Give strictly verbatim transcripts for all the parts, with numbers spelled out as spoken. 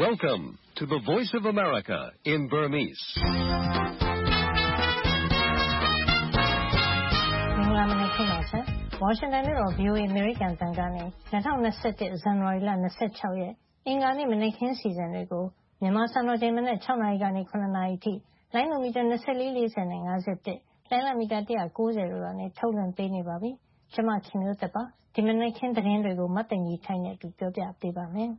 Welcome to the Voice of America in Burmese. ။မင်္ဂလာမနက်ခင်းပါဆရာ။ ဝါရှင်တန်မြို့တော် ဗွီအိုအေ အမေရိကန်အသံကနေ၂၀၂၁ ဇန်နဝါရီလ၂၆ ရက်အင်္ဂါနေ့မနက်ခင်းစီစဉ်တွေကိုမြန်မာစံတော်ချိန်မနက်၆နာရီကနေ၇နာရီအထိလိုင်းနိုမီတာ၂၄ ၄၀နဲ့၅၁လိုင်းလမီတာ၁၉၀တို့ကနေထုတ်လွှင့်ပေးနေပါပြီ။ကျွန်မခင်မျိုးသက်ပါ။ဒီမနက်ခင်းသတင်းတွေကိုမသိင်ကြီးထိုင်းနဲ့အတူပြောပြပေးပါမယ်။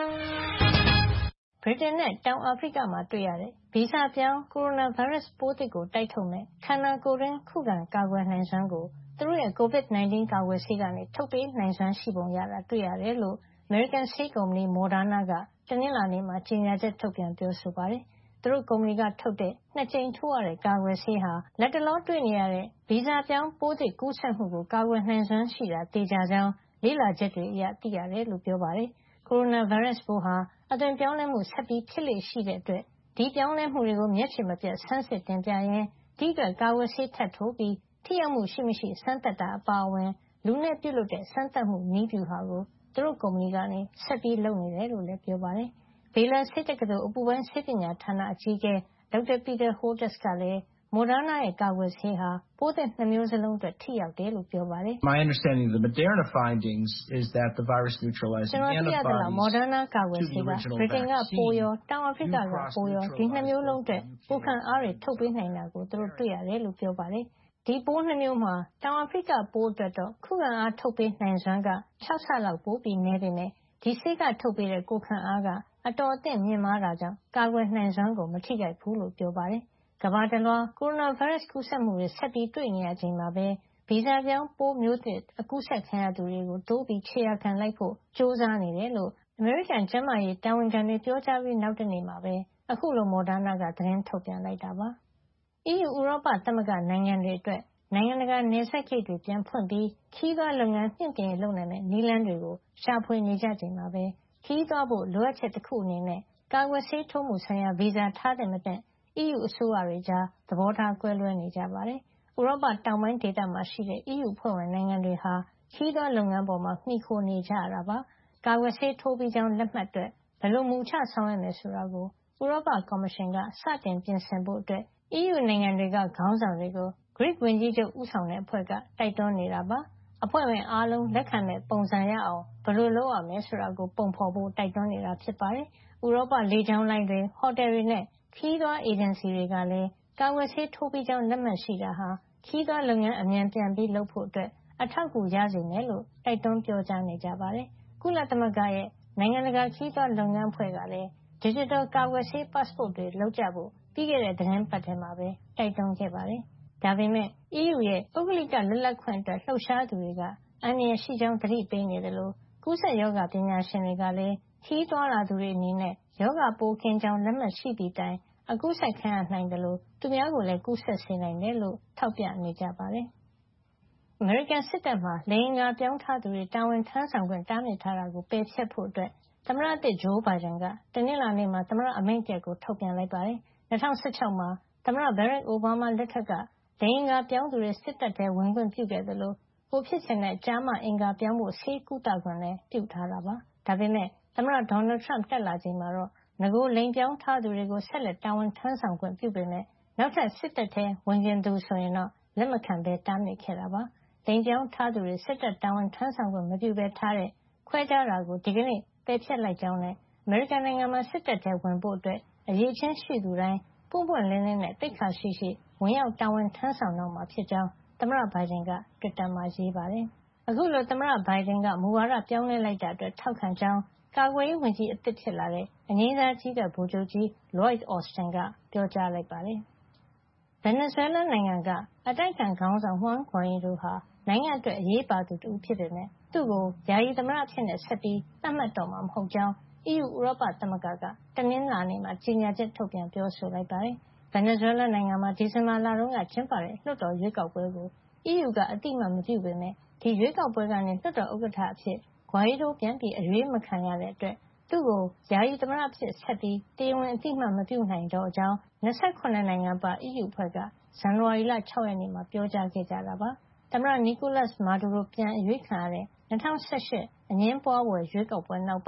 ဗြိတိန်နဲ့တောင်အာဖရိကမှာတွေ့ရတဲ့ဗီဇပြောင်းကိုရိုနာဗိုင်းရပ်စ်ပိုးသစ်ကိုတိုက်ထုတ်မဲ့ခန္ဓာကိုယ်တွင်းခုခံကာကွယ်နိုင်စွမ်းကိုသူတို့ရဲ့ COVID 19 ကာကွယ်ဆေးကနေထုတ်ပေးနိုင်စွမ်းရှိပုံရတာတွေ့ရတယ်လို့ American ဆေးကုမ္ပဏီ Moderna ကတနင်္လာနေ့မှာကြေညာချက်ထုတ်ပြန်ပြောဆိုပါတယ်။သူတို့ကုမ္ပဏီကထုတ်တဲ့နှစ်ကြိမ်ထိုးရတဲ့ကာကွယ်ဆေးဟာလက်တလောတွေ့နေရတဲ့ဗီဇပြောင်းပိုးသစ်ကူးစက်မှုကိုကာကွယ်နိုင်စွမ်းရှိတာသေချာကြောင်းလေ့လာချက်တွေအရသိရတယ်လို့ပြောပါတယ်။ကိုရိုနာဗိုင်းရပ်စ်ပိုးဟာအသွင်ပြောင်းလဲမှုဆက်ပြီးဖြစ်လေရှိတဲ့အတွက်ဒီပြောင်းလဲမှုတွေကိုမျက်ခြေမပြတ်ဆန်းစစ်တင်ပြရင်းဒီအတွက်ကာကွယ်ဆေးထပ်ထိုးပြီးထိရောက်မှုရှိမရှိစမ်းသပ်တာအပါအဝင်လူနဲ့ပြုလုပ်တဲ့စမ်းသပ်မှုနည်းဗျူဟာကိုသူတို့ကုမ္ပဏီကနေဆက်ပြီးလုပ်နေတယ်လို့လည်းပြောပါတယ်။ဘေလာဆေးတက္ကသိုလ်အပူပိုင်းဆေးပညာဌာနအကြီးအကဲဒေါက်တာပီတာဟိုးတက်စ်ကလည်း Moderna ရဲ့ကာကွယ်ဆေးဟာပိုးသစ်နှစ်မျိုးစလုံးအတွက်ထိရောက်တယ်လို့ပြောပါတယ်။ My understanding of the Moderna findings is that the virus neutralizing antibodies Moderna ကာကွယ်ဆေးကဗြိတိန်ကပိုးရောတောင်အာဖရိကကပိုးရောဒီနှစ်မျိုးလုံးအတွက်ကိုခံအားတွေထုတ်ပေးနိုင်တာကိုသူတို့တွေ့ရတယ်လို့ပြောပါတယ်။ဒီပိုးနှစ်မျိုးမှာတောင်အာဖရိကပိုးအတွက်တော့ခုခံအားထုတ်ပေးနိုင်စွမ်းက၆ဆလောက်ပိုပြီးနည်းပေမဲ့ဒီဆေးကထုတ်ပေးတဲ့ကိုခံအားကအတော်အသင့်မြင့်မားတာကြောင့်ကာကွယ်နိုင်စွမ်းကိုမထိခိုက်ဘူးလို့ပြောပါတယ်။ကမ္ဘာတလွှားကိုရိုနာဗိုင်းရပ်စ်ကူးစက်မှုတွေဆက်ပြီးတွေ့နေရချိန်မှာပဲဗီဇပြောင်းပိုးမျိုးသစ်အကူးစက်ခံရသူတွေကိုတိုးပြီးခြေရာခံလိုက်ဖို့ကြိုးစားနေတယ်လို့အမေရိကန်ကျန်းမာရေးတာဝန်ခံတွေပြောကြားပြီးနောက်တနေ့မှာပဲအခုလို Moderna ကသတင်းထုတ်ပြန်လိုက်တာပါ။ အီးယူဥရောပသမဂ္ဂနိုင်ငံတွေအတွက်နိုင်ငံတကာနယ်စပ်ဂိတ်တွေပြန်ဖွင့်ပြီးခရီးသွားလုပ်ငန်းမြင့်တင်ရေးလုပ်နိုင်တဲ့နည်းလမ်းတွေကိုရှာဖွေနေကြချိန်မှာပဲခရီးသွားဖို့လိုအပ်ချက်တစ်ခုအနေနဲ့ကာကွယ်ဆေးထိုးမှုဆိုင်ရာဗီဇထားတဲ့မတဲ့အီးယူအစိုးရတွေကြားသဘောထားကွဲလွဲနေကြပါတယ်။ဥရောပတောင်ပိုင်းဒေသမှာရှိတဲ့အီးယူဖွဲ့ဝင်နိုင်ငံတွေဟာခရီးသွားလုပ်ငန်းပေါ်မှာမှီခိုနေကြရတာပါ။ကာကွယ်ဆေးထိုးပြီးကြောင်းလက်မှတ်အတွက်ဘယ်လိုမူချဆောင်ရွက်မယ်ဆိုတာကိုဥရောပကော်မရှင်ကစတင်ပြင်ဆင်ဖို့အတွက်အီးယူနိုင်ငံတွေကခေါင်းဆောင်တွေကို Greek ဝန်ကြီးချုပ်ဦးဆောင်တဲ့အဖွဲ့ကတိုက်တွန်းနေတာပါ။အဖွဲ့ဝင်အားလုံးလက်ခံတဲ့ပုံစံရအောင်ဘယ်လိုလုပ်ရမလဲဆိုတာကိုပုံဖော်ဖို့တိုက်တွန်းနေတာဖြစ်ပါတယ်။ဥရောပလေကြောင်းလိုင်းတွေဟိုတယ်တွေနဲ့ခရီးသွားအေဂျင်စီတွေကလည်းကာကွယ်ဆေးထိုးပြီးကြောင်းလက်မှတ်ရှိတာဟာခရီးသွားလုပ်ငန်းအမြန်ပြန်ပြီးလုပ်ဖို့အတွက်အထောက်အကူရစေမယ်လို့တိုက်တွန်းပြောကြားနေကြပါတယ်။ကုလသမဂ္ဂရဲ့နိုင်ငံတကာခရီးသွားလုပ်ငန်းအဖွဲ့ကလည်း Digital ကာကွယ်ဆေး passport တွေလုပ်ကြဖို့ပြီးခဲ့တဲ့သတင်းပတ်ထဲမှာပဲတိုက်တွန်းခဲ့ပါတယ်။ဒါပေမဲ့အီးယူရဲ့ပုဂ္ဂလိကလွတ်လပ်ခွင့်အတွက်လှုပ်ရှားသူတွေကအန္တရာယ်ရှိကြောင်းသတိပေးနေတယ်လို့ကူးစက်ရောဂါပညာရှင်တွေကလည်းခရီးသွားလာသူတွေအနေနဲ့ရောဂါပိုးကင်းကြောင်းလက်မှတ်ရှိသည့်တိုင်အကူးစက်ခံရနိုင်တယ်လို့သူများကိုလည်းကူးစက်စေနိုင်တယ်လို့ထောက်ပြနေကြပါတယ်။ အမေရိကန်စစ်တပ်မှာလေယာဉ်ကာပြောင်းထားသူတွေတာဝန်ထမ်းဆောင်ခွင့်တားမြစ်ထားတာကိုပယ်ဖျက်ဖို့အတွက်သမ္မတသစ်ဂျိုးဘိုင်ဒန်ကတနင်္လာနေ့မှာသမ္မတအမိန့်တရပ်ကိုထုတ်ပြန်လိုက်ပါတယ်။၂၀၁၆မှာသမ္မတဘရက်အိုဘားမားလက်ထက်ကလေယာဉ်ကာပြောင်းသူတွေစစ်တပ်ထဲဝင်ခွင့်ပြုခဲ့သလိုကိုဖြစ်ချင်တဲ့ကျားမအင်္ဂါပြောင်းဖို့ဆေးကုသခွင့်လည်းပြုထားတာပါ။ဒါပေမဲ့သမ္မတဒေါ်နယ်ထရမ့်တက်လာချိန်မှာတော့ငကိုလိမ်ပြောင်းထားသူတွေကိုဆက်လက်တာဝန်ထမ်းဆောင်ခွင့်ပြုပေမဲ့နောက်ထပ်စစ်တပ်ထဲဝင်ကျင်သူဆိုရင်တော့လက်မခံဘဲတားမြစ်ခဲ့တာပါ။လိမ်ပြောင်းထားသူတွေစစ်တပ်တာဝန်ထမ်းဆောင်ခွင့်မပြုဘဲထားတဲ့ခွဲခြားတာကိုဒီကနေ့ပယ်ဖျက်လိုက်ကြောင်းနဲ့အမေရိကန်နိုင်ငံမှာစစ်တပ်ထဲဝင်ဖို့အတွက်အရေးချင်းရှိသူတိုင်းပွင့်ပွင့်လင်းလင်းနဲ့သိက္ခာရှိရှိဝင်ရောက်တာဝန်ထမ်းဆောင်တော့မှာဖြစ်ကြောင်းသမ္မတဘိုင်ဒန်ကတွစ်တာမှာရေးပါတယ်။အခုလိုသမ္မတဘိုင်ဒန်ကမူဝါဒပြောင်းလဲလိုက်တာအတွက်ထောက်ခံကြောင်းကာကွယ်ရေးဝန်ကြီးအသစ်ဖြစ်လာတဲ့အငြိမ်းစားကြီးတပ်ဗိုလ်ချုပ်ကြီး Lloyd Austin ကပြောကြားလိုက်ပါတယ်။ ဗင်နီဇွဲလားနိုင်ငံကအတိုက်အခံခေါင်းဆောင် Juan Guaido ဟာနိုင်ငံအတွက်အရေးပါသူတဦးဖြစ်ပေမဲ့သူ့ကိုယာယီသမ္မတအဖြစ်ဆက်ပြီးသတ်မှတ်တော့မှာမဟုတ်ကြောင်းအီးယူဥရောပသမဂ္ဂကတနင်္လာနေ့မှာကြေညာချက်ထုတ်ပြန်ပြောဆိုလိုက်ပါတယ်။ဗင်နီဇွဲလားနိုင်ငံမှာဒီဇင်ဘာလတုန်းကကျင်းပတဲ့လွှတ်တော်ရွေးကောက်ပွဲကိုအီးယူကအသိအမှတ်မပြုပေမဲ့ဒီရွေးကောက်ပွဲကနေလွှတ်တော်ဥက္ကဋ္ဌအဖြစ် Guaido ပြန်ပြီးအရွေးမခံရတဲ့အတွက်သူ့ကိုယာယီသမ္မတအဖြစ်ဆက်ပြီးတရားဝင်အသိအမှတ်မပြုနိုင်တော့ကြောင်း၂၇နိုင်ငံပါအီးယူအဖွဲ့ကဇန်နဝါရီလ၆ရက်နေ့မှာပြောကြားခဲ့ကြတာပါ။သမ္မတနီကိုလပ်စ်မာဒူရိုပြန်အရွေးခံရတဲ့၂၀၁၈အငြင်းပွားဖွယ်ရွေးကောက်ပွဲနောက်ပိုင်း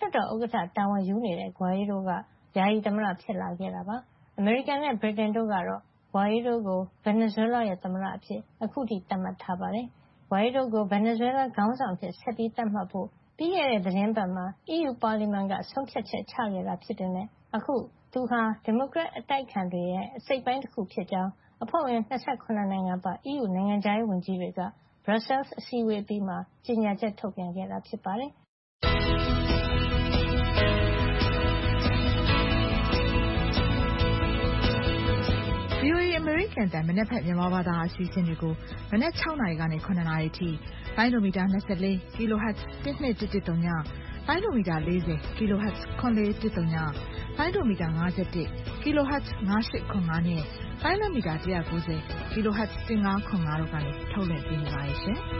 လွှတ်တော်ဥက္ကဋ္ဌတာဝန်ယူနေတဲ့ Guaido ကယာယီသမ္မတဖြစ်လာခဲ့တာပါ။ အမေရိကန်နဲ့ဗြိတိန်တို့ကတော့ Guaido ကို Venezuela ရဲ့သမ္မတအဖြစ်အခုထိသတ်မှတ်ထားပါတယ်။ Guaido ကို Venezuela ခေါင်းဆောင်အဖြစ်ဆက်ပြီးသတ်မှတ်ဖို့ပြီးခဲ့တဲ့သီတင်းပတ်မှာ အီးယူပါလီမန်ကဆုံးဖြတ်ချက်ချခဲ့တာဖြစ်ပေမယ့်အခုသူဟာဒီမိုကရက်အတိုက်အခံတွေရဲ့အစိတ်အပိုင်းတခုဖြစ်ကြောင်းအဖွဲ့ဝင်၂၇နိုင်ငံပါ အီးယူနိုင်ငံခြားရေးဝန်ကြီးတွေက Brussels အစည်းအဝေးအပြီးမှာကြေညာချက်ထုတ်ပြန်ခဲ့တာဖြစ်ပါတယ်။ V O A အမေရိကန်အသံမနက်ဖြန်မြန်မာဘာသာအစီအစဉ်တွေကိုမနက်၆နာရီကနေ၇နာရီအထိလိုင်းဒိုမီတာ၂၄ kHz တစ်နှစ်တစ်တစ်သုံးညလိုင်းဒိုမီတာ၄၀ kHz ခွန်လေးတစ်သုံးညလိုင်းဒိုမီတာ၅၁ kHz ၅၈ခွန်၅နဲ့လိုင်းဒိုမီတာ၁၉၀ kHz ၁၅ခွန်၅တို့ကနေထုတ်လွှင့်ပေးနေပါတယ်ရှင်။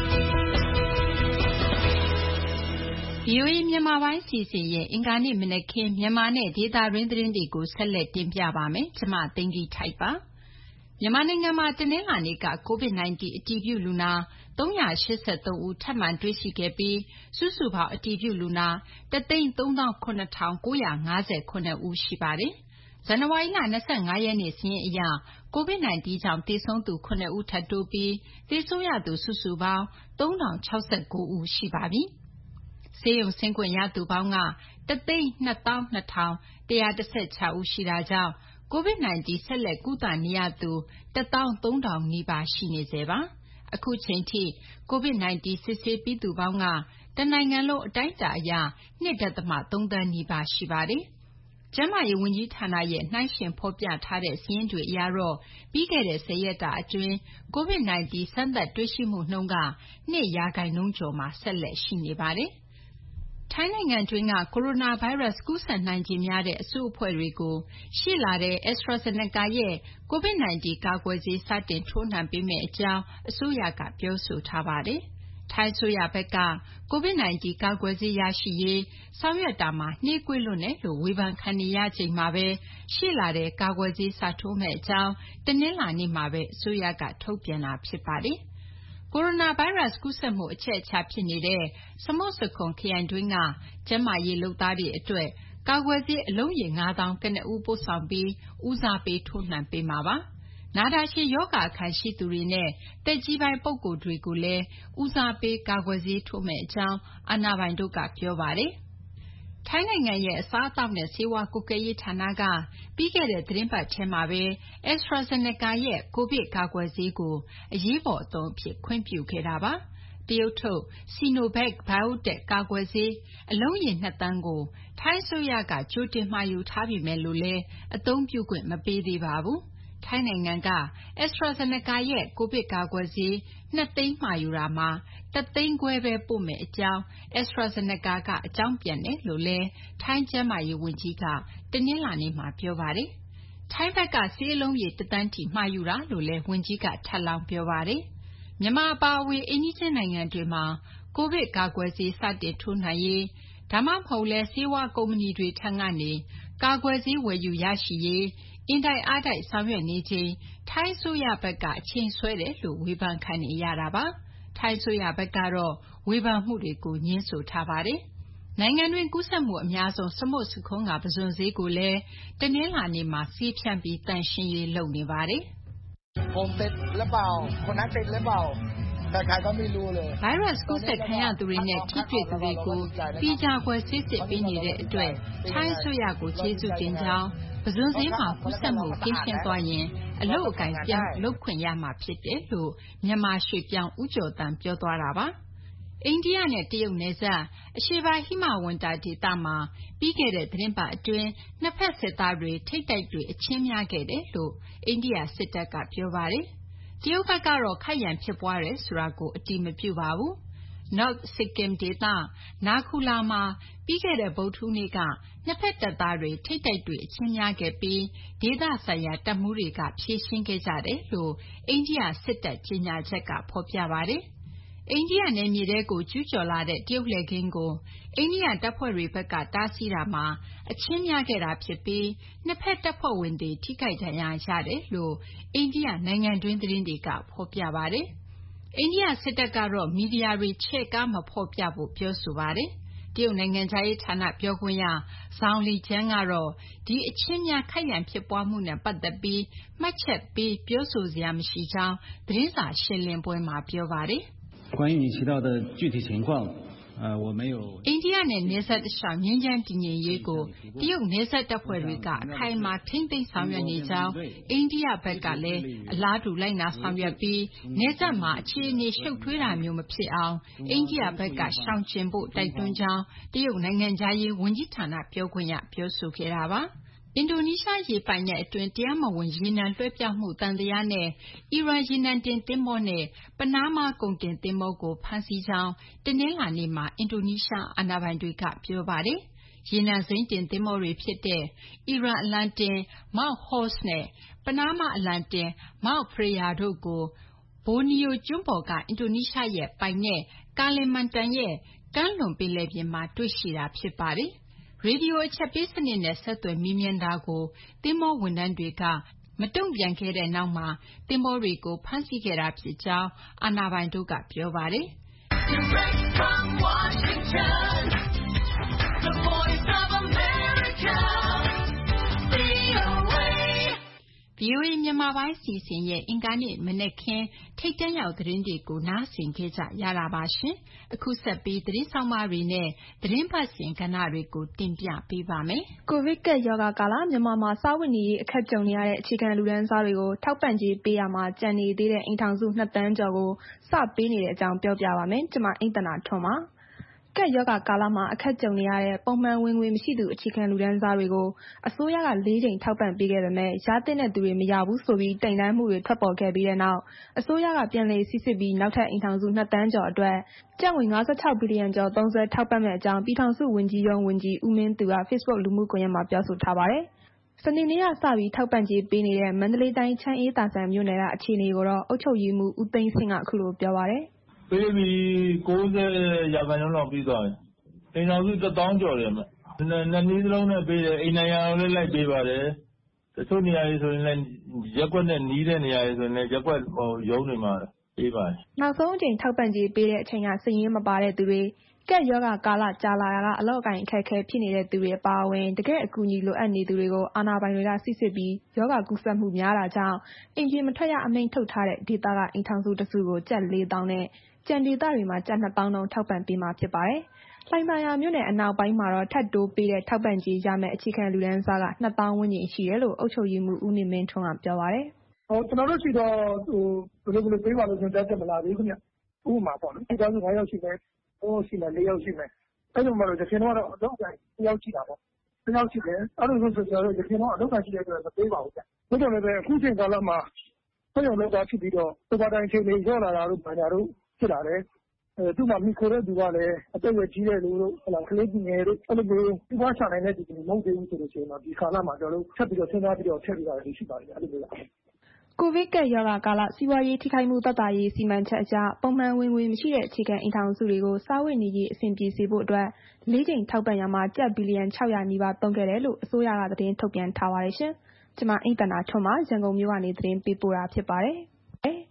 V O A မြန်မာပိုင်းစီစဉ်ရဲ့အင်္ဂါနေ့မနက်ခင်းမြန်မာနဲ့ဒေသတွင်းသတင်းတွေကိုဆက်လက်တင်ပြပါမယ်။ကျွန်မသိင်္ဂီထိုက်ပါ။မြန်မာနိုင်ငံမှာတနင်္လာနေ့က COVID 19 အတည်ပြုလူနာ၃၈၃ဦးထပ်မံတွေ့ရှိခဲ့ပြီးစုစုပေါင်းအတည်ပြုလူနာ၁၃၇၉၅၇ဦးရှိပါတယ်။ဇန်နဝါရီလ၂၅ရက်နေ့စာရင်းအရ COVID 19 ကြောင့်သေဆုံးသူ၇ဦးထပ်တိုးပြီးသေဆုံးရသူစုစုပေါင်း၃၀၆၉ဦးရှိပါပြီ။ဆေးရုံဆင်းခွင့်ရသူပေါင်းက၁၂၂၁၁၁၆ဦးရှိတာကြောင့် COVID 19 ဆက်လက်ကုသနေရသူ၁၃၀၀၀နီးပါးရှိနေဆဲပါ။အခုချိန်ထိ COVID 19 စစ်ဆေးပြီးသူပေါင်းကတနိုင်ငံလုံးအတိုင်းအတာအရ၂.၃သန်းနီးပါးရှိပါတယ်။ကျန်းမာရေးဝန်ကြီးဌာနရဲ့နှိုင်းယှဉ်ဖော်ပြထားတဲ့စာရင်းတွေအရတော့ပြီးခဲ့တဲ့၁၀ရက်တာအတွင်း COVID 19 စမ်းသပ်တွေ့ရှိမှုနှုန်းက၂ရာခိုင်နှုန်းကျော်မှာဆက်လက်ရှိနေပါတယ်။ထိုင်းနိုင်ငံတွင်းကကိုရိုနာဗိုင်းရပ်စ်ကူးစက်နိုင်ခြေများတဲ့အစုအဖွဲ့တွေကိုရှေ့လထဲ AstraZeneca ရဲ့ COVID 19 ကာကွယ်ဆေးစတင်ထိုးနှံပေးမယ့်အကြောင်းအစိုးရကပြောဆိုထားပါတယ်။ထိုင်းအစိုးရဘက်က COVID 19 ကာကွယ်ဆေးရရှိရေးဆောင်ရွက်တာမှာနှေးကွေးလွန်းတယ်လို့ဝေဖန်ခံနေရချိန်မှာပဲရှေ့လထဲကာကွယ်ဆေးစထိုးမယ့်အကြောင်းတနင်္လာနေ့မှာပဲအစိုးရကထုတ်ပြန်တာဖြစ်ပါတယ်။ကိုရိုနာဗိုင်းရပ်စ်ကူးစက်မှုအချက်အချာဖြစ်နေတဲ့စမုတ်စခွန်ခရိုင်တွင်းကကျန်းမာရေးလုပ်သားတွေအတွက်ကာကွယ်ဆေးအလုံးရေ၅သောင်းကနဦးပို့ဆောင်ပြီးဦးစားပေးထိုးနှံပေးမှာပါ။နာတာရှည်ရောဂါအခံရှိသူတွေနဲ့သက်ကြီးပိုင်းပုဂ္ဂိုလ်တွေကိုလည်းဦးစားပေးကာကွယ်ဆေးထိုးမယ့်အကြောင်းအာဏာပိုင်တို့ကပြောပါတယ်။ထိုင်းနိုင်ငံရဲ့အစားအသောက်နဲ့ဆေးဝါးကွပ်ကဲရေးဌာနကပြီးခဲ့တဲ့သီတင်းပတ်ထဲမှာပဲ AstraZeneca ရဲ့ ကိုဗစ်ကာကွယ်ဆေးကိုအရေးပေါ်အသုံးအဖြစ်ခွင့်ပြုခဲ့တာပါ။တရုတ်ထုတ် Sinovac Biotech ကာကွယ်ဆေးအလုံးရေ၂သန်းကိုထိုင်းအစိုးရကကြိုတင်မှာယူထားပေမယ့်လို့လည်းအသုံးပြုခွင့်မပေးသေးပါဘူး။ထိုင်းနိုင်ငံက AstraZeneca ရဲ့ကိုဗစ်ကာကွယ်ဆေး၂သိန်းမှာယူတာမှာ၁သိန်းခွဲပဲပို့မယ့်အကြောင်း AstraZeneca ကအကြောင်းပြန်တယ်လို့လည်းထိုင်းကျန်းမာရေးဝန်ကြီးကတနင်္လာနေ့မှာပြောပါတယ်။ထိုင်းဘက်ကဆေးအလုံးရေတစ်သန်းထိမှာယူတာလို့လည်းဝန်ကြီးကထပ်လောင်းပြောပါတယ်။မြန်မာအပါအဝင်အိမ်နီးချင်းနိုင်ငံတွေမှာကိုဗစ်ကာကွယ်ဆေးစတင်ထိုးနှံရေးဒါမှမဟုတ်လဲဆေးဝါးကုမ္ပဏီတွေထံကနေကာကွယ်ဆေးဝယ်ယူရရှိရေးအင်တိုက်အားတိုက်ဆောင်ရွက်နေချိန်ထိုင်းအစိုးရဘက်ကအချိန်ဆွဲတယ်လို့ဝေဖန်ခံနေရတာပါ။ထိုင်းအစိုးရဘက်ကတော့ဝေဖန်မှုတွေကိုငြင်းဆိုထားပါတယ်။နိုင်ငံတွင်းကူးစက်မှုအများဆုံးစမုတ်စခွန်းကပုဇွန်ဈေးကိုလည်းတနင်္လာနေ့မှာဆေးဖြန်းပြီးတန့်ရှင်းရေးလုပ်နေပါတယ်။ผมติดหรือเปล่าคนนั้นติดหรือเปล่าใครๆก็ไม่รู้เลยဗိုင်းရပ်စ်ကူးစက်ခံရသူတွေနဲ့ထိတွေ့သူတွေကိုပြီးကြကွယ်ဆေးစစ်ပေးနေတဲ့အတွက်ထိုင်းအစိုးရကိုကျေးဇူးတင်ကြောင်းပုဇွန်ဈေးမှာကူးစက်မှုကင်းရှင်းသွားရင်အလုပ်အကိုင်ပြန်လုပ်ခွင့်ရမှာဖြစ်တယ်လို့မြန်မာရွှေ့ပြောင်းဦးကျော်တန်းပြောသွားတာပါ။အိန္ဒိယနဲ့တရုတ်နယ်စပ်အရှေ့ပိုင်းဟိမဝန္တာဒေသမှာပြီးခဲ့တဲ့သီတင်းပတ်အတွင်းနှစ်ဖက်စစ်သားတွေထိပ်တိုက်တွေ့အချင်းများခဲ့တယ်လို့အိန္ဒိယစစ်တပ်ကပြောပါတယ်။တရုတ်ဘက်ကတော့ခိုက်ရန်ဖြစ်ပွားတယ်ဆိုတာကိုအတည်မပြုပါဘူး။ North Sikkim ဒေသနာခူလာမှာပြီးခဲ့တဲ့ဗုဒ္ဓဟူးနေ့ကနှစ်ဖက်တပ်သားတွေထိပ်တိုက်တွေ့အချင်းများခဲ့ပြီးဒေသဆိုင်ရာတပ်မှူးတွေကဖြေရှင်းခဲ့ကြတယ်လို့အိန္ဒိယစစ်တပ်ကြေညာချက်ကဖော်ပြပါတယ်။အိန္ဒိယနယ်မြေထဲကိုကျူးကျော်လာတဲ့တရုတ်လှည့်ကင်းကိုအိန္ဒိယတပ်ဖွဲ့တွေဘက်ကတားဆီးတာမှာအချင်းများခဲ့တာဖြစ်ပြီးနှစ်ဖက်တပ်ဖွဲ့ဝင်တွေထိခိုက်ဒဏ်ရာရတယ်လို့အိန္ဒိယနိုင်ငံတွင်းသတင်းတွေကဖော်ပြပါတယ်။အိန္ဒိယစစ်တပ်ကတော့မီဒီယာတွေချဲ့ကားမဖော်ပြဖို့ပြောဆိုပါတယ်။တရုတ်နိုင်ငံခြားရေးဌာနပြောခွင့်ရ Zhao Lijian ကတော့ဒီအချင်းများခိုက်ရန်ဖြစ်ပွားမှုနဲ့ပတ်သက်ပြီးမှတ်ချက်ပေးပြောဆိုစရာမရှိကြောင်းသတင်းစာရှင်းလင်းပွဲမှာပြောပါတယ်။关于你提到的具体情况呃，我没有。 အိန္ဒိယနဲ့နယ်စပ်တလျှောက်ငြိမ်းချမ်းတည်ငြိမ်ရေးကိုတရုတ်နယ်စပ်တပ်ဖွဲ့တွေကအခိုင်အမာထိမ့်သိမ်းဆောင်ရွက်နေကြောင်းအိန္ဒိယဘက်ကလည်းအလားတူလိုက်နာဆောင်ရွက်ပြီးနယ်စပ်မှာအခြေအနေရှုပ်ထွေးတာမျိုးမဖြစ်အောင်အိန္ဒိယဘက်ကရှောင်ကျဉ်ဖို့တိုက်တွန်းကြောင်းတရုတ်နိုင်ငံခြားရေးဝန်ကြီးဌာနပြောခွင့်ရပြောဆိုခဲ့တာပါ။အင်ဒိုနီးရှားရေပိုင်နက်အတွင်းတရားမဝင်ရေနံလွှဲပြောင်းမှုသံသယနဲ့အီရန်ရေနံတင်သင်္ဘောနဲ့ပနားမားကုန်တင်သင်္ဘောကိုဖမ်းဆီးကြောင်းတနင်္လာနေ့မှာအင်ဒိုနီးရှားအာဏာပိုင်တွေကပြောပါတယ်။ရေနံစိမ်းတင်သင်္ဘောတွေဖြစ်တဲ့အီရန်အလံတင် Mount Horse နဲ့ပနားမားအလံတင် Mount Freya တို့ကိုဘော်နီယိုကျွန်းပေါ်ကအင်ဒိုနီးရှားရဲ့ပိုင်နက်ကာလီမန်တန်ရဲ့ကမ်းလွန်ပင်လယ်ပြင်မှာတွေ့ရှိတာဖြစ်ပါတယ်။ရေဒီယိုအချက်ပေးစနစ်နဲ့ဆက်သွယ်မေးမြန်းတာကိုသင်္ဘောဝန်ထမ်းတွေကမတုံ့ပြန်ခဲ့တဲ့နောက်မှာသင်္ဘောတွေကိုဖမ်းဆီးခဲ့တာဖြစ်ကြောင်းအာဏာပိုင်တို့ကပြောပါတယ်။ Direct from Washington, the voice of America,ဗွီအိုအေ မြန်မာပိုင်းအစီအစဉ်ရဲ့အင်္ဂါနေ့မနက်ခင်းထိပ်တန်းရောက်သတင်းတွေကိုနားဆင်ခဲ့ကြရတာပါရှင်။အခုဆက်ပြီးသတင်းဆောင်မတွေနဲ့သတင်းပတ်စဉ်ကဏ္ဍတွေကိုတင်ပြပေးပါမယ်။ကိုဗစ်ကပ်ရောဂါကာလမြန်မာမှာစားဝတ်နေရေးအခက်ကြုံနေရတဲ့အခြေခံလူတန်းစားတွေကိုထောက်ပံ့ကြေးပေးရမှာကြံနေသေးတဲ့အိမ်ထောင်စုနှစ်သန်းကျော်ကိုစပေးနေတဲ့အကြောင်းပြောပြပါမယ်။ကျွန်မအိမ့်တနာထွန်းပါ။ကပ်ရောဂါကာလမှာအခက်ကြုံနေရတဲ့ပုံမှန်ဝင်ငွေမရှိသူအခြေခံလူတန်းစားတွေကိုအစိုးရကလေးကြိမ်ထောက်ပံ့ပေးခဲ့ပေမဲ့ရတဲ့တဲ့သူတွေမရဘူးဆိုပြီးတိုင်တန်းမှုတွေထွက်ပေါ်ခဲ့ပြီးတဲ့နောက်အစိုးရကပြန်လည်စစ်စစ်ပြီးနောက်ထပ်အိမ်ထောင်စုနှစ်သန်းကျော်အတွက်ကျပ်ငွေ၅၆ဘီလီယံကျော်သုံးစွဲထောက်ပံ့မဲ့အကြောင်းပြည်ထောင်စုဝန်ကြီးရုံးဝန်ကြီးဦးမင်းသူက Facebook လူမှုကွန်ရက်မှာပြောဆိုထားပါတယ်။စနေနေ့ကစပြီးထောက်ပံ့ကြေးပေးနေတဲ့မန္တလေးတိုင်းချမ်းအေးသာဆန်မြို့နယ်ကအခြေအနေကိုတော့အုပ်ချုပ်ရေးမှူးဦးသိန်းဆင့်ကအခုလိုပြောပါတယ်။ပေးပြီး၉၀ရာခိုင်နှုန်းလောက်ပြီးသွားတယ်။အိမ်ထောင်စုတစ်သောင်းကျော်တယ်မ။နှစ်နည်းစလုံးနဲ့ပေးတယ်အိမ်နိုင်ရအောင်လည်းလိုက်ပေးပါတယ်။တချို့နေရာတွေဆိုရင်လည်းရက်ကွက်နဲ့နီးတဲ့နေရာတွေဆိုရင်လည်းရက်ကွက်ဟိုရုံးတွေမှာပေးပါတယ်။နောက်ဆုံးအချိန်ထောက်ပံ့ကြေးပေးတဲ့အချိန်ကစည်ရင်းမပါတဲ့သူတွေကပ်ရောဂါကာလကြာလာတာကအလောက်အကင်အခက်အခဲဖြစ်နေတဲ့သူတွေအပါအဝင်တကယ်အကူအညီလိုအပ်နေသူတွေကိုအာဏာပိုင်တွေကစစ်စစ်ပြီးရောဂါကူးစက်မှုများတာကြောင့်အိမ်ပြင်မထွက်ရအမိန့်ထုတ်ထားတဲ့ဒေသကအိမ်ထောင်စုတစုကိုကျပ်လေးသောင်းနဲ့ကြံဒေသတွေမှာကျပ်နှစ်သောင်းလုံးထောက်ပံ့ပေးမှာဖြစ်ပါတယ်။လှိုင်သာယာမြို့နယ်အနောက်ပိုင်းမှာတော့ထပ်တိုးပေးတဲ့ထောက်ပံ့ကြေးရမယ့်အခြေခံလူတန်းစားကနှစ်သောင်းဝန်းကျင်ရှိတယ်လို့အုပ်ချုပ်ရေးမှူးဦးနေမင်းထွန်းကပြောပါတယ်။ဟိုကျွန်တော်တို့ရှိတော့ဟိုဘယ်လိုဘယ်လိုပေးပါလို့ကျွန်တော်တက်မလာသေးဘူးခင်ဗျ။ဥပမာပေါ့နော်။ဒီကောင်းစု၅ယောက်ရှိမယ်။၃ယောက်ရှိမယ်၄ယောက်ရှိမယ်။အဲ့လိုမှတော့တစ်ချိန်တော့တော့အလုပ်ကိုတစ်ယောက်ရှိတာပေါ့။တစ်ယောက်ရှိတယ်။အဲ့လိုဆိုကျွန်တော်တို့တစ်ချိန်တော့အလုပ်ကိုရှိတဲ့အတွက်မပေးပါဘူးဗျ။ဒါကြောင့်လည်းပဲအခုချိန်ကာလမှာဆက်ရုံလောက်တာဖြစ်ပြီးတော့စပါတိုင်းချိန်လေးရောလာတာတို့ဘာညာတို့ဖြစ်လာတယ်။အဲသူ့မှာမိခိုတဲ့သူကလည်းအသက်အရွယ်ကြီးတဲ့လူတို့ဟလာကလေးငယ်တို့အဲ့လိုမျိုးဒီဘာချနိုင်တဲ့ဒီမဟုတ်သေးဘူးဆိုလို့ရှိရင်တော့ဒီကာလမှာကျွန်တော်တို့ဆက်ပြီးတော့စဉ်းစားပြီးတော့ထည့်ပြီးတာလည်းရှိပါတယ်အဲ့လိုမျိုးကိုဗစ်ကပ်ရောဂါကာလစီးပွားရေးထိခိုက်မှုသက်သာရေးစီမံချက်အရပုံမှန်ဝင်ငွေမရှိတဲ့အခြေခံအိမ်ထောင်စုတွေကိုစားဝတ်နေရေးအဆင်ပြေစေဖို့အတွက်လေးကြိမ်ထောက်ပံ့ရမှာကျပ်ဘီလီယံ၆၀၀နီးပါးသုံးခဲ့တယ်လို့အစိုးရကသတင်းထုတ်ပြန်ထားပါတယ်ရှင်။ကျွန်မအိမ့်တနာထွန်းမှရန်ကုန်မြို့ကနေသတင်းပေးပို့တာဖြစ်ပါတယ်။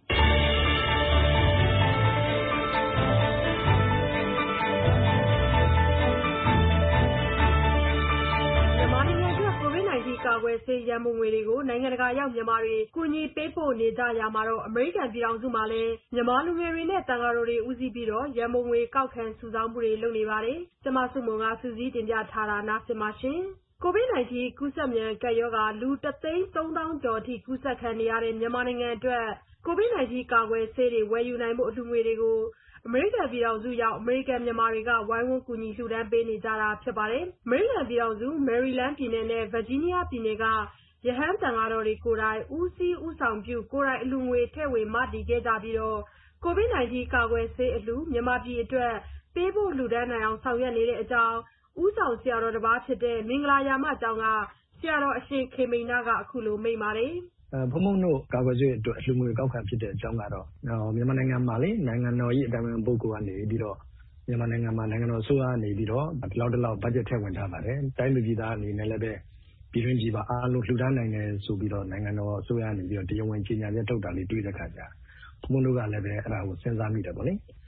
ကာကွယ်ဆေးရန်ပုံငွေတွေကိုနိုင်ငံတကာရောက်မြန်မာတွေကူညီပေးပို့နေကြရမှာတော့အမေရိကန်ပြည်ထောင်စုမှာလည်းမြန်မာလူငယ်တွေနဲ့တန်ဃာတော်တွေဦးစီးပြီးတော့ရန်ပုံငွေကောက်ခံစုဆောင်းမှုတွေလုပ်နေပါတယ်။ကျမစုမုံကစူးစီးတင်ပြထားတာနားဆင်ပါရှင်။ကိုဗစ် ၁၉ ကူးစက်မြန်ကပ်ရောဂါလူတစ်သိန်းသုံးသောင်းကျော်အထိကူးစက်ခံနေရတဲ့မြန်မာနိုင်ငံအတွက်ကိုဗစ် ၁၉ ကာကွယ်ဆေးတွေဝယ်ယူနိုင်မှုအလှူငွေတွေကိုအမေရိကန်ပြည်ထောင်စုရောက်အမေရိကန်မြန်မာတွေကဝိုင်းဝန်းကူညီလှူဒန်းပေးနေကြတာဖြစ်ပါတယ်။အမေရိကန်ပြည်ထောင်စုမယ်ရီလန်းပြည်နယ်နဲ့ဗာဂျီးနီးယားပြည်နယ်ကရဟန်းတန်ဃာတော်တွေကိုယ်တိုင်ဦးစီးဦးဆောင်ပြုကိုယ်တိုင်အလှူငွေထည့်ဝင်မတည်ခဲ့ကြပြီးတော့ကိုဗစ် ၁၉ ကာကွယ်ဆေးအလှူမြန်မာပြည်အတွက်ပေးဖို့လှူဒန်းနိုင်အောင်ဆောင်ရွက်နေတဲ့အကြောင်းဦးဆောင်ဆရာတော်တစ်ပါးဖြစ်တဲ့မင်္ဂလာရာမကျောင်းကဆရာတော်အရှင်ခေမိန်နာကအခုလိုမိန့်ပါတယ်ဘုံဘုံတို့ကာကွယ်ဆေးအတွက်အလှူငွေကောက်ခံဖြစ်တဲ့အကြောင်းကတော့မြန်မာနိုင်ငံမှာလေနိုင်ငံတော်ရဲ့အတိုင်ပင်ခံပုဂ္ဂိုလ်ကနေပြီးတော့မြန်မာနိုင်ငံမှာနိုင်ငံတော်အစိုးရကနေပြီးတော့ဒီလောက်ဒီလောက်ဘတ်ဂျက်ထည့်ဝင်ထားပါတယ်တိုင်းလူပြည်သားအနေနဲ့လည်းပဲပြည်တွင်းပြည်ပအားလုံးလှူဒါန်းနိုင်တယ်ဆိုပြီးတော့နိုင်ငံတော်အစိုးရကနေပြီးတော့တရားဝင်ကြေညာချက်ထုတ်တာလေးတွေ့တဲ့ခါကျဘုံဘုံတို့ကလည်းပဲအဲ့ဒါကိုစဉ်းစားမိတယ်ပေါ့လေဟ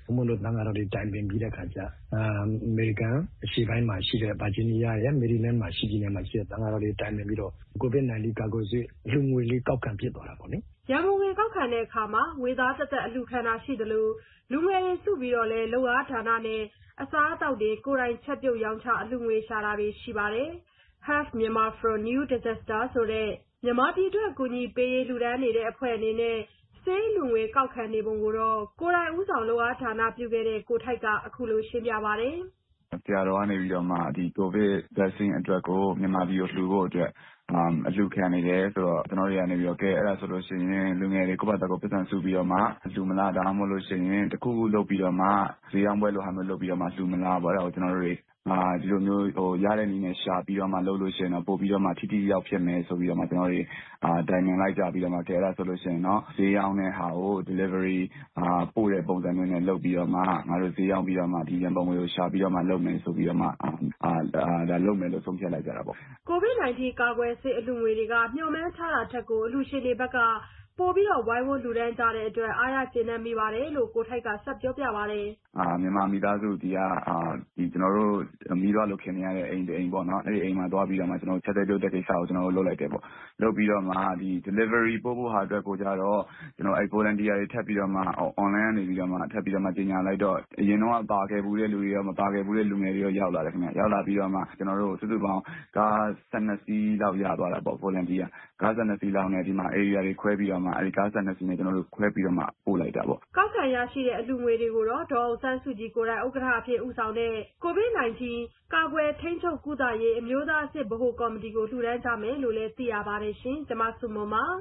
ဘုံမလို့တန်ဃာတော်တွေတိုင်ပင်ပြီးတဲ့ခါကျအမေရိကန်အရှေ့ပိုင်းမှာရှိတဲ့ဗာဂျီးနီးယားရဲ့မေရီလန်းမှာရှိပြည်နယ်မှာရှိတဲ့တန်ဃာတော်တွေတိုင်ပင်ပြီးတော့ COVID နာইনটিন ကာကွယ်ဆေးလူငွေလေးကောက်ခံဖြစ်သွားတာပေါ့လေရန်ကုန်ငွေကောက်ခံတဲ့အခါမှာငွေသားသက်သက်အလူခံတာရှိတယ်လို့လူငွေတွေစုပြီးတော့လဲလုံအားဌာနနဲ့အစားအသောက်တွေကိုယ်တိုင်ချက်ပြုတ်ရောင်းချအလူငွေရှာတာတွေရှိပါတယ် Have Myanmar for New Disaster ဆိုတဲ့မြန်မာပြည်အတွက်ကူညီပေးရေးလူဒန်းနေတဲ့အဖွဲ့အနေနဲ့စေးလူငွေကောက်ခံနေပုံကိုတော့ကိုယ်တိုင်ဦးဆောင်လုံအားဌာနပြုခဲ့တဲ့ကိုထိုက်ကအခုလိုရှင်းပြပါတယ်ဆရာတော်ကနေပြီးတော့မှဒီ COVID vaccine အတွက်ကိုမြန်မာပြည်ကိုလှူဖို့အတွက်အလူခံနေတယ်ဆိုတော့ကျွန်တော်တို့ရနေပြီးတော့ကဲအဲ့ဒါဆိုလို့ရှိရင်လူငယ်တွေကိုယ့်ဘာသာကိုပတ်စံစုပြီးတော့မှလူမလားဒါမှမဟုတ်လို့ရှိရင်တခုခုလုပ်ပြီးတော့မှဈေးအောင်ပွဲလိုဟာမျိုးလုပ်ပြီးတော့မှလူမလားပေါ့အဲ့ဒါကိုကျွန်တော်တို့တွေအာဒီလိုမျိုးဟိုရတဲ့နည်းနဲ့ရှာပြီးတော့မှလုပ်လို့ရှိရင်တော့ပို့ပြီးတော့မှထိထိရောက်ဖြစ်မယ်ဆိုပြီးတော့မှကျွန်တော်တို့အာဒိုင်မင်လိုက်ကြပြီးတော့မှကဲအဲ့ဒါဆိုလို့ရှိရင်တော့ဈေးအောင်တဲ့ဟာကို delivery အာပို့တဲ့ပုံစံမျိုးနဲ့လုပ်ပြီးတော့မှငါတို့ဈေးအောင်ပြီးတော့မှဒီရန်ပုံငွေကိုရှာပြီးတော့မှလုပ်မယ်ဆိုပြီးတော့မှအာဒါလုပ်မယ်လို့ဆုံးဖြတ်လိုက်ကြတာပေါ့ COVID နာইนတီကာကွယ်ဆေးအလူငွေတွေကမျှော်မှန်းထားတာထက်ကိုအလူရှင်တွေဘက်ကပို့ပြီးတော့ဝိုင်းဝန်းလူဒန်းကြတဲ့အတွက်အားရကျေနပ်မိပါတယ်လို့ကိုထိုက်ကဆက်ပြောပြပါတယ်အာမြန်မာမိသားစုဒီကအာဒီကျွန်တော်တို့မိသွားလို့ခင်နေရတဲ့အိမ်အိမ်ပေါ့နော်အဲ့ဒီအိမ်မှာသွားပြီးတော့မှကျွန်တော်ချက်တဲ့ပြုတ်တဲ့ကိစ္စကိုကျွန်တော်တို့လုပ်လိုက်တယ်ပေါ့လုပ်ပြီးတော့မှဒီ delivery ပို့ဖို့ဟာအတွက်ကိုကြတော့ကျွန်တော်အဲ့ volunteer တွေထပ်ပြီးတော့မှ online နေပြီးတော့မှထပ်ပြီးတော့မှကြီးညာလိုက်တော့အရင်တော့ပါခဲ့ဘူးတဲ့လူတွေရောမပါခဲ့ဘူးတဲ့လူငယ်တွေရောရောက်လာတယ်ခင်ဗျရောက်လာပြီးတော့မှကျွန်တော်တို့စုစုပေါင်းကားဆယ်နှစ်စီးလောက်ရသွားတာပေါ့ volunteer ကားဆယ်နှစ်စီးလောက်နဲ့ဒီမှာ area တွေခွဲပြီးတော့မှအဲ့ဒီကားဆယ်နှစ်စီးနဲ့ကျွန်တော်တို့ခွဲပြီးတော့မှပို့လိုက်တာပေါ့ကောက်ခံရရှိတဲ့အလူငွေတွေကိုတော့ဒေါ်အောင်ဆန်းစုကြည်ကိုယ်တိုင်ဥက္ကဋ္ဌအဖြစ်ဦးဆောင်တဲ့ COVID နာইนတီကာကွယ်ထိန်းချုပ်ကုသရေးအမျိုးသားအဆင့်ဗဟိုကော်မတီကိုလှူဒန်းကြမယ်လို့လည်းသိရပါတယ်ရှင်။ကျွန်မဆုမွန်ပါ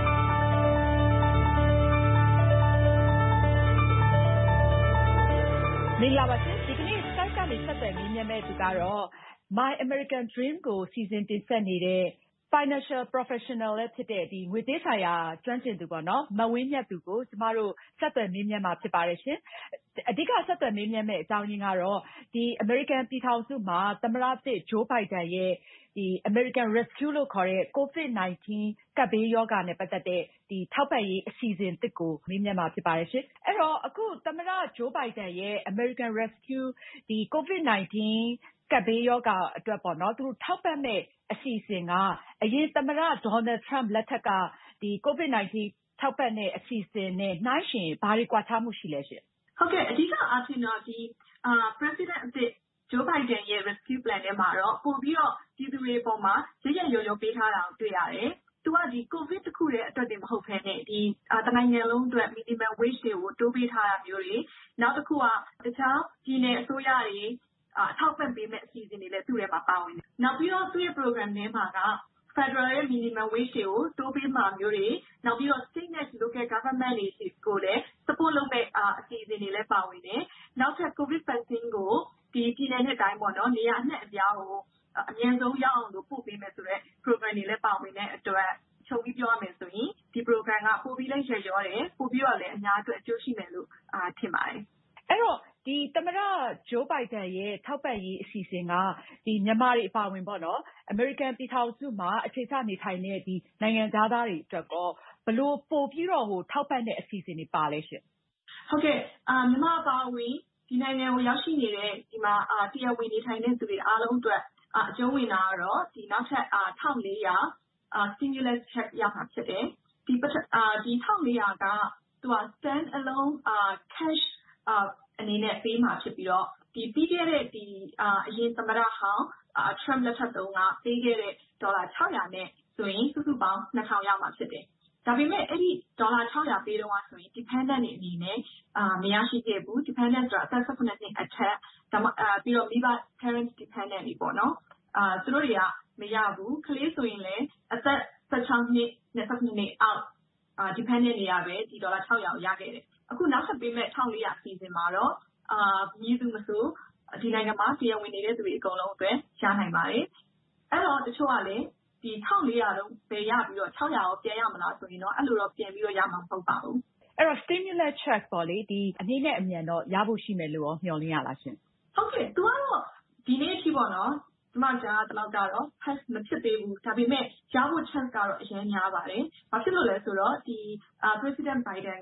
မင်္ဂလာပါရှင်ဒီကနေ့ Skype ကနေဆက်သွယ်မေးမြန်းမဲ့သူကတော့ My American Dream ကိုစီစဉ်တင်ဆက်နေတဲ့ Financial Professional လည်းဖြစ်တဲ့ဒီငွေသေးဆိုင်ရာကျွမ်းကျင်သူပေါ့နော်မဝင်းမြတ်သူကိုကျမတို့ဆက်သွယ်မေးမြန်းမှာဖြစ်ပါတယ်ရှင်အဓိကဆက်သွယ်မေးမြန်းမဲ့အကြောင်းရင်းကတော့ဒီ American ပြည်ထောင်စုမှာသမ္မတသစ် Joe Biden ရဲ့ဒီ American Rescue လို့ခေါ်တဲ့ COVID နာইนတီကပ်ဘေးရောဂါနဲ့ပတ်သက်တဲ့ဒီထောက်ပံ့ရေးအစီအစဉ်တစ်ကိုမေးမြန်းမှာဖြစ်ပါတယ်ရှင်အဲ့တော့အခုသမ္မတ Joe Biden ရဲ့ American Rescue ဒီ COVID နာইนတီကပ်ဘေးရောဂါအတွက်ပေါ့နော်သူတို့ထောက်ပံ့မဲ့အစီအစဉ်ကအရင်သမ္မတ Donald Trump လက်ထက်ကဒီ COVID နာইนတီထောက်ပံ့တဲ့အစီအစဉ်နဲ့နှိုင်းယှဉ်ဘာတွေကွာခြားမှုရှိလဲရှင်ဟုတ်ကဲ့အဓိကအားဖြင့်တော့ဒီအာ President အသစ် Joe Biden ရဲ့ Rescue Plan ထဲမှာတော့ပို့ပြီးတော့ပြည်သူတွေအပေါ်မှာရရရောရောပေးထားတာကိုတွေ့ရတယ်သူကဒီ COVID တခုတည်းအတွက်တည်းမဟုတ်ဘဲနဲ့ဒီတနိုင်ငံလုံးအတွက် minimum wage တွေကိုတိုးပေးထားတာမျိုးတွေနောက်တစ်ခုကတခြားပြည်နယ်အစိုးရတွေအထောက်ပံ့ပေးမဲ့အစီအစဉ်တွေလည်းသူ့ထဲမှာပါဝင်တယ်။နောက်ပြီးတော့သူ့ရဲ့ program ထဲမှာက Federal ရဲ့ minimum wage တွေကိုတိုးပေးမှာမျိုးတွေနောက်ပြီးတော့ state နဲ့ local government တွေကိုလည်း support လုပ်မဲ့အစီအစဉ်တွေလည်းပါဝင်တယ်။နောက်ထပ် COVID vaccine ကိုဒီပြည်နယ်နဲ့တိုင်းပေါ့နော်နေရာအနှံ့အပြားကိုအမြန်ဆုံးရောက်အောင်လို့ပို့ပေးမယ်ဆိုတော့ program တွေလည်းပါဝင်တဲ့အတွက်ချုပ်ပြီးပြောရမယ်ဆိုရင်ဒီ program ကပို့ပြီးလိုက်ရရောတယ်ပို့ပြီးတော့လည်းအများအတွက်အကျိုးရှိမယ်လို့အာထင်ပါတယ်။အဲ့တော့ဒီသမ္မတ Joe Biden ရဲ့ထောက်ပံ့ရေးအစီအစဉ်ကဒီမြန်မာတွေအပါအဝင်ပေါ့နော် American ပြည်ထောင်စုမှာအခြေချနေထိုင်တဲ့ဒီနိုင်ငံသားတွေအတွက်တော့ဘလို့ပို့ပြီးတော့ဟိုထောက်ပံ့တဲ့အစီအစဉ်တွေပါလဲရှင်။ဟုတ်ကဲ့အာမြန်မာအပါအဝင်ဒီနိုင်ငံကိုရောက်ရှိနေတဲ့ဒီမှာအာတရားဝင်နေထိုင်တဲ့သူတွေအားလုံးအတွက်အာအကျုံးဝင်တာကတော့ဒီနောက်ထပ်အာone thousand four hundredအာ stimulus check ရမှာဖြစ်တယ်။ဒီအာဒီone thousand four hundredကသူက stand alone အာ cash အာအနေနဲ့ပေးမှာဖြစ်ပြီးတော့ဒီပြီးခဲ့တဲ့ဒီအာအရင်သမ္မတဟောင်းအာ Trump လက်ထက်တုန်းကပေးခဲ့တဲ့ဒေါ်လာsix hundredနဲ့ဆိုရင်စုစုပေါင်းtwo thousandရမှာဖြစ်တယ်။ဒါပေမဲ့အဲ့ဒီဒေါ်လာsix hundredပေးတော့ဆိုရင် dependent တွေအနေနဲ့အာမရရှိခဲ့ဘူး dependent ဆိုတာအသက်eighteenနှစ်အထက်ဒါမှအာပြီးတော့မိဘ parent dependent တွေပေါ့နော်အာသူတို့တွေကမရဘူးကလေးဆိုရင်လည်းအသက်sixteenနှစ်နဲ့seventeenနှစ်အောက်အာ dependent တွေကပဲဒီဒေါ်လာsix hundredကိုရခဲ့တယ်အခုနောက်ထပ်ပေးမဲ့one thousand four hundredအစီအစဉ်မှာတော့အာမြည်သူမဆိုဒီနိုင်ငံမှာတရားဝင်နေတဲ့သူတွေအကုန်လုံးအတွက်ရနိုင်ပါတယ်အဲ့တော့တချို့ကလည်းဒီone thousand four hundredလုံးပဲရပြီးတော့six hundredရောပြန်ရမလားဆိုရင်တော့အဲ့လိုတော့ပြန်ပြီးတော့ရမှာမဟုတ်ပါဘူးအဲ့တော့ stimulus check ပေါ့လေဒီအနေနဲ့အမြန်တော့ရဖို့ရှိမယ်လို့ရောမျှော်လင့်ရလားရှင်ဟုတ်ကဲ့သူကတော့ဒီနေ့အထိပေါ့နော်ဒီမှာကြားတလောက်ကတော့ pass မဖြစ်သေးဘူးဒါပေမဲ့ရဖို့ chance ကတော့အရင်များပါတယ်ဘာဖြစ်လို့လဲဆိုတော့ဒီ President Biden က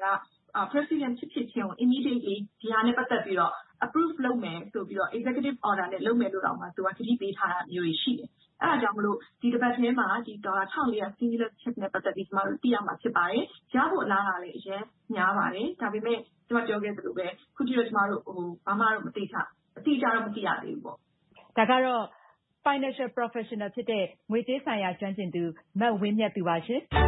president ဖြစ်ဖြစ်ချင်းကို immediately ဒီဟာနဲ့ပတ်သက်ပြီးတော့ approve လုပ်မယ်ဆိုပြီးတော့ executive order နဲ့လုပ်မယ်လို့တောင်မှသူကကတိပေးထားတာမျိုးတွေရှိတယ်။အဲဒါကြောင့်မလို့ဒီတစ်ပတ်ထဲမှာဒီဒေါ်လာone thousand four hundred stimulus check နဲ့ပတ်သက်ပြီးကျမတို့သိရမှာဖြစ်ပါတယ်။ရဖို့အလားအလာလည်းအရင်များပါတယ်။ဒါပေမဲ့ကျမပြောခဲ့သလိုပဲခုထိတော့ကျမတို့ဟိုဘာမှတော့မသိချအတိအကျတော့မသိရသေးဘူးပေါ့။ဒါကတော့ financial professional ဖြစ်တဲ့ငွေကြေးဆိုင်ရာကျွမ်းကျင်သူမဝင်းမြတ်သူပါရှင်။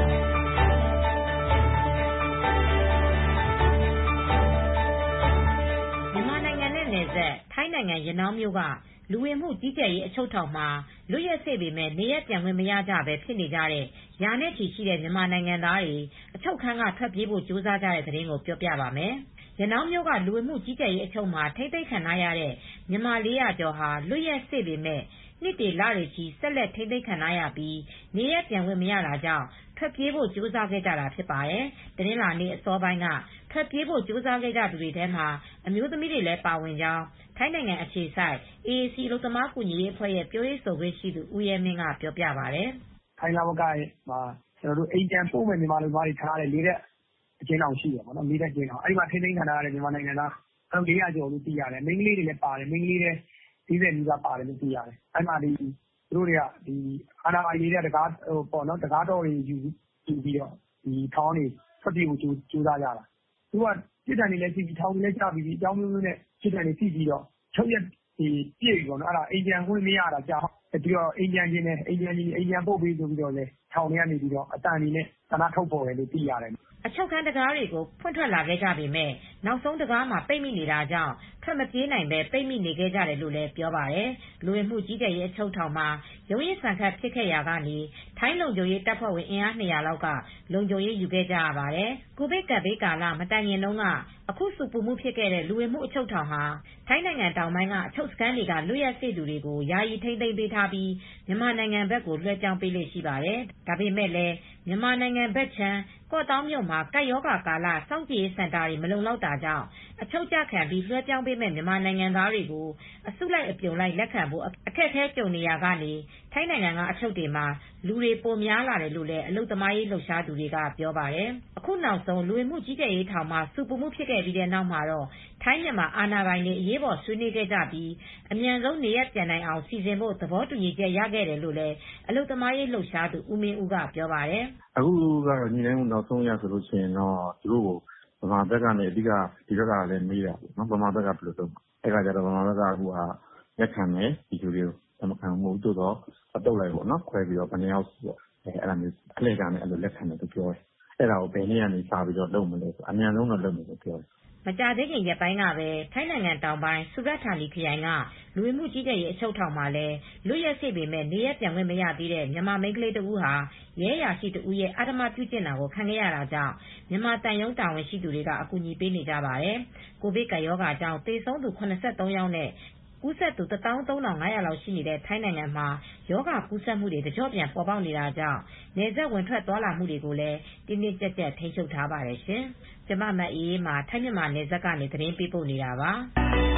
မြန်မာနိုင်ငံနဲ့နယ်စပ်ထိုင်းနိုင်ငံရနောင်းမြို့ကလူဝင်မှုကြီးကြပ်ရေးအချုပ်ထောင်မှာလွတ်ရက်စေ့ပေမဲ့နေရပ်ပြန်ခွင့်မရကြပဲဖြစ်နေကြတဲ့ရာနဲ့ချီရှိတဲ့မြန်မာနိုင်ငံသားတွေအချုပ်ခန်းကထွက်ပြေးဖို့ကြိုးစားကြတဲ့သတင်းကိုပြောပြပါမယ်။ရနောင်းမြို့ကလူဝင်မှုကြီးကြပ်ရေးအချုပ်မှာထိတ်သိမ်းခံထားရတဲ့မြန်မာလေးရာကျော်ဟာလွတ်ရက်စေ့ပေမဲ့နှစ်တွေလတွေချီဆက်လက်ထိန်းသိမ်းခံထားရပြီးနေရပ်ပြန်ခွင့်မရတာကြောင့်ထွက်ပြေးဖို့ကြိုးစားခဲ့ကြတာဖြစ်ပါတယ်။တင်းလာနေအစောပိုင်းကထွက်ပြေးဖို့ကြိုးစားခဲ့ကြသူတွေထဲမှာအမျိုးသမီးတွေလည်းပါဝင်ကြောင်းထိုင်းနိုင်ငံအခြေစိုက် အေအေစီ အလုပ်သမားကူညီရေးအဖွဲ့ရဲ့ပြောရေးဆိုခွင့်ရှိသူဦးရဲမင်းကပြောပြပါတယ်။ထိုင်းလဝကရဲ့မှာကျွန်တော်တို့အိမ်ပြန်ပို့မယ်မြန်မာလူသားတွေထားတယ်လေးတဲ့အကျဉ်းအောင်ရှိရပါတော့လေးတဲ့အကျဉ်းအောင်အဲ့ဒီမှာထိန်းသိမ်းခံထားရတဲ့မြန်မာနိုင်ငံသားအဲလေးရာကျော်လို့သိရတယ်မိန်းကလေးတွေလည်းပါတယ်မိန်းကလေးတွေဒီတဲ့လူသားပါတယ်လို့သိရတယ်အဲ့မှာဒီသူတို့တွေကဒီအာဏာပိုင်တွေကတကားဟိုပေါ့နော်တကားတော်တွေယူယူပြီးတော့ဒီထောင်းတွေထွက်ပြေးဖို့ကြိုးကြိုးစားကြတာသူကစစ်တမ်းတွေလည်းကြည့်ပြီးထောင်းတွေလည်းကြားပြီးအကြောင်းမျိုးမျိုးနဲ့စစ်တမ်းတွေကြည့်ပြီးတော့ချုပ်ရက်ဒီပြည့်ပြီပေါ့နော်အဲ့ဒါအိမ်ပြန်ခွင့်မရတာကြောင့်ပြီးတော့အိမ်ပြန်ခြင်းနဲ့အိမ်ပြန်ခြင်းအိမ်ပြန်ပို့ပြီးဆိုပြီးတော့လေထောင်ထဲကနေပြီးတော့အတန်ကြီးနဲ့သနာထုတ်ပေါ်တယ်လို့သိရတယ်အချုပ်ခန်းတကားတွေကိုဖွင့်ထွက်လာခဲ့ကြပေမဲ့နောက်ဆုံးတကားမှာပိတ်မိနေတာကြောင့်ထွက်မပြေးနိုင်ပဲပိတ်မိနေခဲ့ကြတယ်လို့လည်းပြောပါတယ်လူဝင်မှုကြီးကြပ်ရေးအချုပ်ထောင်မှာရုံးရည်ဆန်ခတ်ဖြစ်ခဲ့ရာကနေထိုင်းလုံခြုံရေးတပ်ဖွဲ့ဝင်အင်အားနှစ်ရာလောက်ကလုံခြုံရေးယူခဲ့ကြရပါတယ်ကိုဗစ်ကပ်ဘေးကာလမတိုင်ခင်တုန်းကအခုစုပူမှုဖြစ်ခဲ့တဲ့လူဝင်မှုအချုပ်ထောင်ဟာထိုင်းနိုင်ငံတောင်ပိုင်းကအချုပ်စခန်းတွေကလွတ်ရက်စေ့သူတွေကိုယာယီထိန်းသိမ်းပေးထားပြီးမြန်မာနိုင်ငံဘက်ကိုလွှဲပြောင်းပေးလေ့ရှိပါတယ်ဒါပေမဲ့လည်းမြန်မာနိုင်ငံဘက်ခြမ်းကော့တောင်းမြို့မှာကပ်ရောဂါကာလစောင့်ကြည့်ရေးစင်တာတွေမလုံလောက်တာကြောင့်အချုပ်ကျခံပြီးလွှဲပြောင်းပေးမဲ့မြန်မာနိုင်ငံသားတွေကိုအစုလိုက်အပြုံလိုက်လက်ခံဖို့အခက်အခဲကြုံနေရကနေထိုင်းနိုင်ငံကအချုပ်တွေမှာလူတွေပိုများလာတယ်လို့လည်းအလုပ်သမားရေးလှုပ်ရှားသူတွေကပြောပါတယ်အခုနောက်ဆုံးလူဝင်မှုကြီးကြပ်ရေးထောင်မှာစုပူမှုဖြစ်ခဲ့ပြီးတဲ့နောက်မှာတော့ထိုင်းမြန်မာအာဏာပိုင်တွေအရေးပေါ်ဆွေးနွေးခဲ့ကြပြီးအမြန်ဆုံးနေရပ်ပြန်နိုင်အောင်စီစဉ်ဖို့သဘောတူညီချက်ရခဲ့တယ်လို့လည်းအလုပ်သမားရေးလှုပ်ရှားသူဦးမင်းဦးကပြောပါတယ်အခုကတော့ညီတိုင်းနောက်ဆုံးရဆိုလို့ရှိရင်တော့သူတို့ကိုဗမာဘက်ကနေအဓိကဒီဘက်ကလည်းမေးတာပေါ့နော်ဗမာဘက်ကဘယ်လိုလုပ်အဲ့ခါကျတော့ဗမာဘက်ကဟိုဟာလက်ခံမယ်ဒီလူတွေကိုသမခံမှုတို့တော့အတုပ်လိုက်ပေါ့နော်ခွဲပြီးတော့ဘယ်နှယောက်ပေါ့အဲအဲ့ဒါမျိုးအလှည့်ကနဲ့အဲ့လိုလက်ခံတယ်သူပြောတယ်အဲ့ဒါကိုဘယ်နည်းကနေစပြီးတော့လုပ်မလဲဆိုအမြန်ဆုံးတော့လုပ်မယ်လို့ပြောတယ်မကြာသေးခင်ရက်ပိုင်းကပဲထိုင်းနိုင်ငံတောင်ပိုင်းဆူရတ်ဌာနီခရိုင်ကလူဝင်မှုကြီးကြပ်ရေးအချုပ်ထောင်မှာလည်းလွတ်ရက်စေ့ပေမဲ့နေရက်ပြန်ခွင့်မရသေးတဲ့မြန်မာမိန်းကလေးတဦးဟာရဲရာရှိတဦးရဲ့အဓမ္မပြုကျင့်တာကိုခံခဲ့ရတာကြောင့်မြန်မာတန်ယုံတာဝန်ရှိသူတွေကအကူအညီပေးနေကြပါတယ်။ကိုဗစ်ကပ်ရောဂါကြောင့်သေဆုံးသူ၇၃ယောက်နဲ့ကူးစက်သူတစ်သောင်းသုံးထောင်ငါးရာလောက်ရှိနေတဲ့ထိုင်းနိုင်ငံမှာရောဂါကူးစက်မှုတွေတကျော့ပြန်ပေါ်ပေါက်နေတာကြောင့်နယ်စပ်ဝင်ထွက်သွားလာမှုတွေကိုလည်းတင်းတင်းကြပ်ကြပ်ထိန်းချုပ်ထားပါတယ်ရှင်။ကျမမအေးမှာထိုင်းမြန်မာနယ်စပ်ကနေသတင်းပေးပို့နေတာပါ။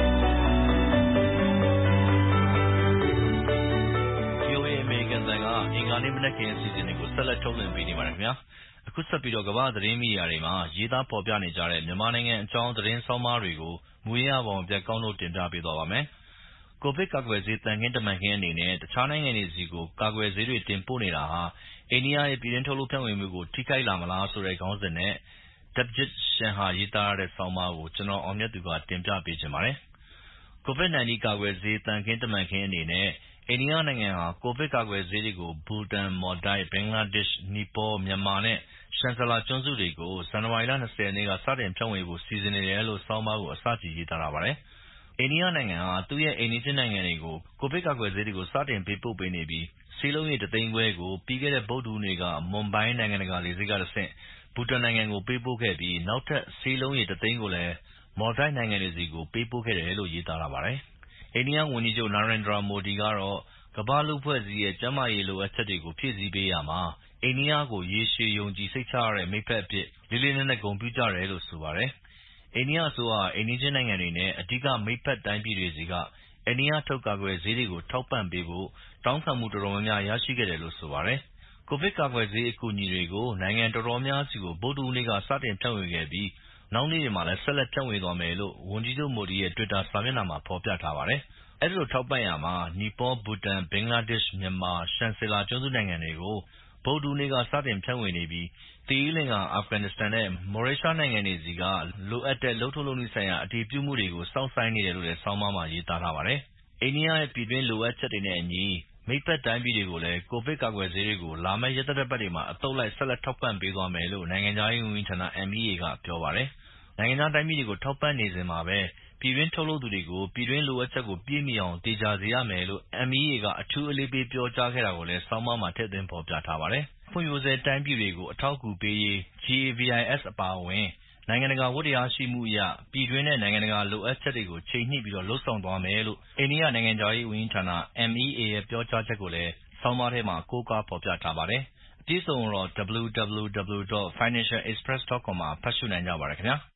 VOA အမေရိကန်တန်ကအင်္ဂါနေ့မနက်ခင်းအစီအစဉ်တွေကိုဆက်လက်ထုတ်လွှင့်ပေးနေပါတယ်ခင်ဗျာ။အခုဆက်ပြီးတော့ကမ္ဘာသတင်းမီဒီယာတွေမှာရေးသားဖော်ပြနေကြတဲ့မြန်မာနိုင်ငံအကြောင်းသတင်းဆောင်းပါးတွေကိုမူရင်းအပေါင်းပြကောင်းလို့တင်ပြပေးသွားပါမယ်။ကိုဗစ်ကာကွယ်ဆေးတန်ခင်းတမန်ခင်းအနေနဲ့တခြားနိုင်ငံတွေစီကိုကာကွယ်ဆေးတွေတင်ပို့နေတာဟာအိန္ဒိယရဲ့ပြည်တွင်းထုတ်လုပ်ဖြန့်ဝေမှုကိုထိခိုက်လာမလားဆိုတဲ့ခေါင်းစဉ်နဲ့ Debjit Shanha ရေးသားတဲ့ဆောင်းပါးကိုကျွန်တော်အောင်မြတ်သူကတင်ပြပေးချင်ပါတယ်။ ကိုဗစ်-၁၉ ကာကွယ်ဆေးတန်ခင်းတမန်ခင်းအနေနဲ့အိန္ဒိယနိုင်ငံဟာကိုဗစ်ကာကွယ်ဆေးတွေကိုဘူတန်၊မော်ဒိုက်၊ဘင်္ဂလားဒေ့ရှ်၊နီပေါ၊မြန်မာနဲ့ရှန်ဇလာကျွန်းစုတွေကိုဇန်နဝါရီလ၂၀ရက်နေ့ကစတင်ဖြန့်ဝေဖို့စီစဉ်နေတယ်လို့ဆောင်းပါးကိုအစကြီးရေးသားထားပါတယ်။အိန္ဒိယနိုင်ငံဟာသူ့ရဲ့အိမ်နီးချင်းနိုင်ငံတွေကိုကိုဗစ်ကာကွယ်ဆေးတွေကိုစတင်ပေးပို့ပေးနေပြီးဆေးလုံးရေတသိန်းခွဲကိုပြီးခဲ့တဲ့ဗုဒ္ဓဟူးနေ့ကမွန်ဘိုင်းနိုင်ငံတကာလေဆိပ်ကတဆင့်ဘူတန်နိုင်ငံကိုပေးပို့ခဲ့ပြီးနောက်ထပ်ဆေးလုံးရေတသိန်းကိုလည်းမော်ဒိုက်နိုင်ငံတွေဆီကိုပေးပို့ခဲ့တယ်လို့ရေးသားထားပါတယ်။အိန္ဒိယဝန်ကြီးချုပ်နာရင်ဒရာမိုဒီကတော့ကမ္ဘာ့လူ့အဖွဲ့အစည်းရဲ့ကျန်းမာရေးလိုအပ်ချက်တွေကိုဖြည့်ဆည်းပေးရာမှာအိန္ဒိယကိုရေရှည်ယုံကြည်စိတ်ချရတဲ့မိတ်ဖက်အဖြစ်လေးလေးနက်နက်ဂုဏ်ပြုကြတယ်လို့ဆိုပါတယ်။အိန္ဒိယအစိုးရဟာအိမ်နီးချင်းနိုင်ငံတွေနဲ့အဓိကမိတ်ဖက်တိုင်းပြည်တွေဆီကအိန္ဒိယထုတ်ကာကွယ်ဆေးတွေကိုထောက်ပံ့ပေးဖို့တောင်းခံမှုတော်တော်များများရရှိခဲ့တယ်လို့ဆိုပါတယ်။ကိုဗစ်ကာကွယ်ဆေးအကူအညီတွေကိုနိုင်ငံတော်တော်များများဆီကိုဗုဒ္ဓဟူးနေ့ကစတင်ဖြန့်ဝေခဲ့ပြီးနောက်နေ့တွေမှာလည်းဆက်လက်ဖြန့်ဝေသွားမယ်လို့ဝန်ကြီးချုပ်မိုဒီရဲ့ Twitter စာမျက်နှာမှာဖော်ပြထားပါတယ်။အဲဒီလိုထောက်ပံ့ရာမှာနီပေါ၊ဘူတန်၊ဘင်္ဂလားဒေ့ရှ်၊မြန်မာ၊ရှန်စီလာကျွန်းစုနိုင်ငံတွေကိုဗုဒ္ဓဟူးနေ့ကစတင်ဖြန့်ဝေနေပြီးသီရိလင်္ကာ၊အာဖဂန်နစ္စတန်နဲ့မော်ရေးရှားနိုင်ငံတွေဆီကလိုအပ်တဲ့လုပ်ထုံးလုပ်နည်းဆိုင်ရာအတည်ပြုမှုတွေကိုစောင့်ဆိုင်းနေတယ်လို့လည်းဆောင်းပါးမှာရေးသားထားပါတယ်။အိန္ဒိယရဲ့ပြည်တွင်းလိုအပ်ချက်တွေနဲ့အညီမိတ်ဖက်တိုင်းပြည်တွေကိုလည်းကိုဗစ်ကာကွယ်ဆေးတွေကိုလာမယ့်ရက်သတ္တပတ်တွေမှာအသုတ်လိုက်ဆက်လက်ထောက်ပံ့ပေးသွားမယ်လို့နိုင်ငံခြားရေးဝန်ကြီးဌာန M E A ကပြောပါတယ်။နိုင်ငံခြားတိုင်းပြည်တွေကိုထောက်ပံ့နေစဉ်မှာပဲပြည်တွင်းထုတ်လုပ်သူတွေကိုပြည်တွင်းလိုအပ်ချက်ကိုပြည့်မီအောင်သေချာစေရမယ်လို့ M E A ကအထူးအလေးပေးပြောကြားခဲ့တာကိုလည်းဆောင်းပါးမှာထည့်သွင်းဖော်ပြထားပါတယ်။ဖွံ့ဖြိုးဆဲတိုင်းပြည်တွေကိုအထောက်အကူပေးရေး G A V I S အပါအဝင်နိုင်ငံတကာဝတ္တရားရှိမှုအရပြည်တွင်းနဲ့နိုင်ငံတကာလိုအပ်ချက်တွေကိုချိန်ညှိပြီးလုပ်ဆောင်သွားမယ်လို့အိန္ဒိယနိုင်ငံခြားရေးဝန်ကြီးဌာန M E A ရဲ့ပြောကြားချက်ကိုလည်းဆောင်းပါးထဲမှာကိုးကားဖော်ပြထားပါတယ်။အပြည့်အစုံကိုတော့ w w w dot financial express dot com မှာဖတ်ရှုနိုင်ကြပါတယ်ခင်ဗျာ။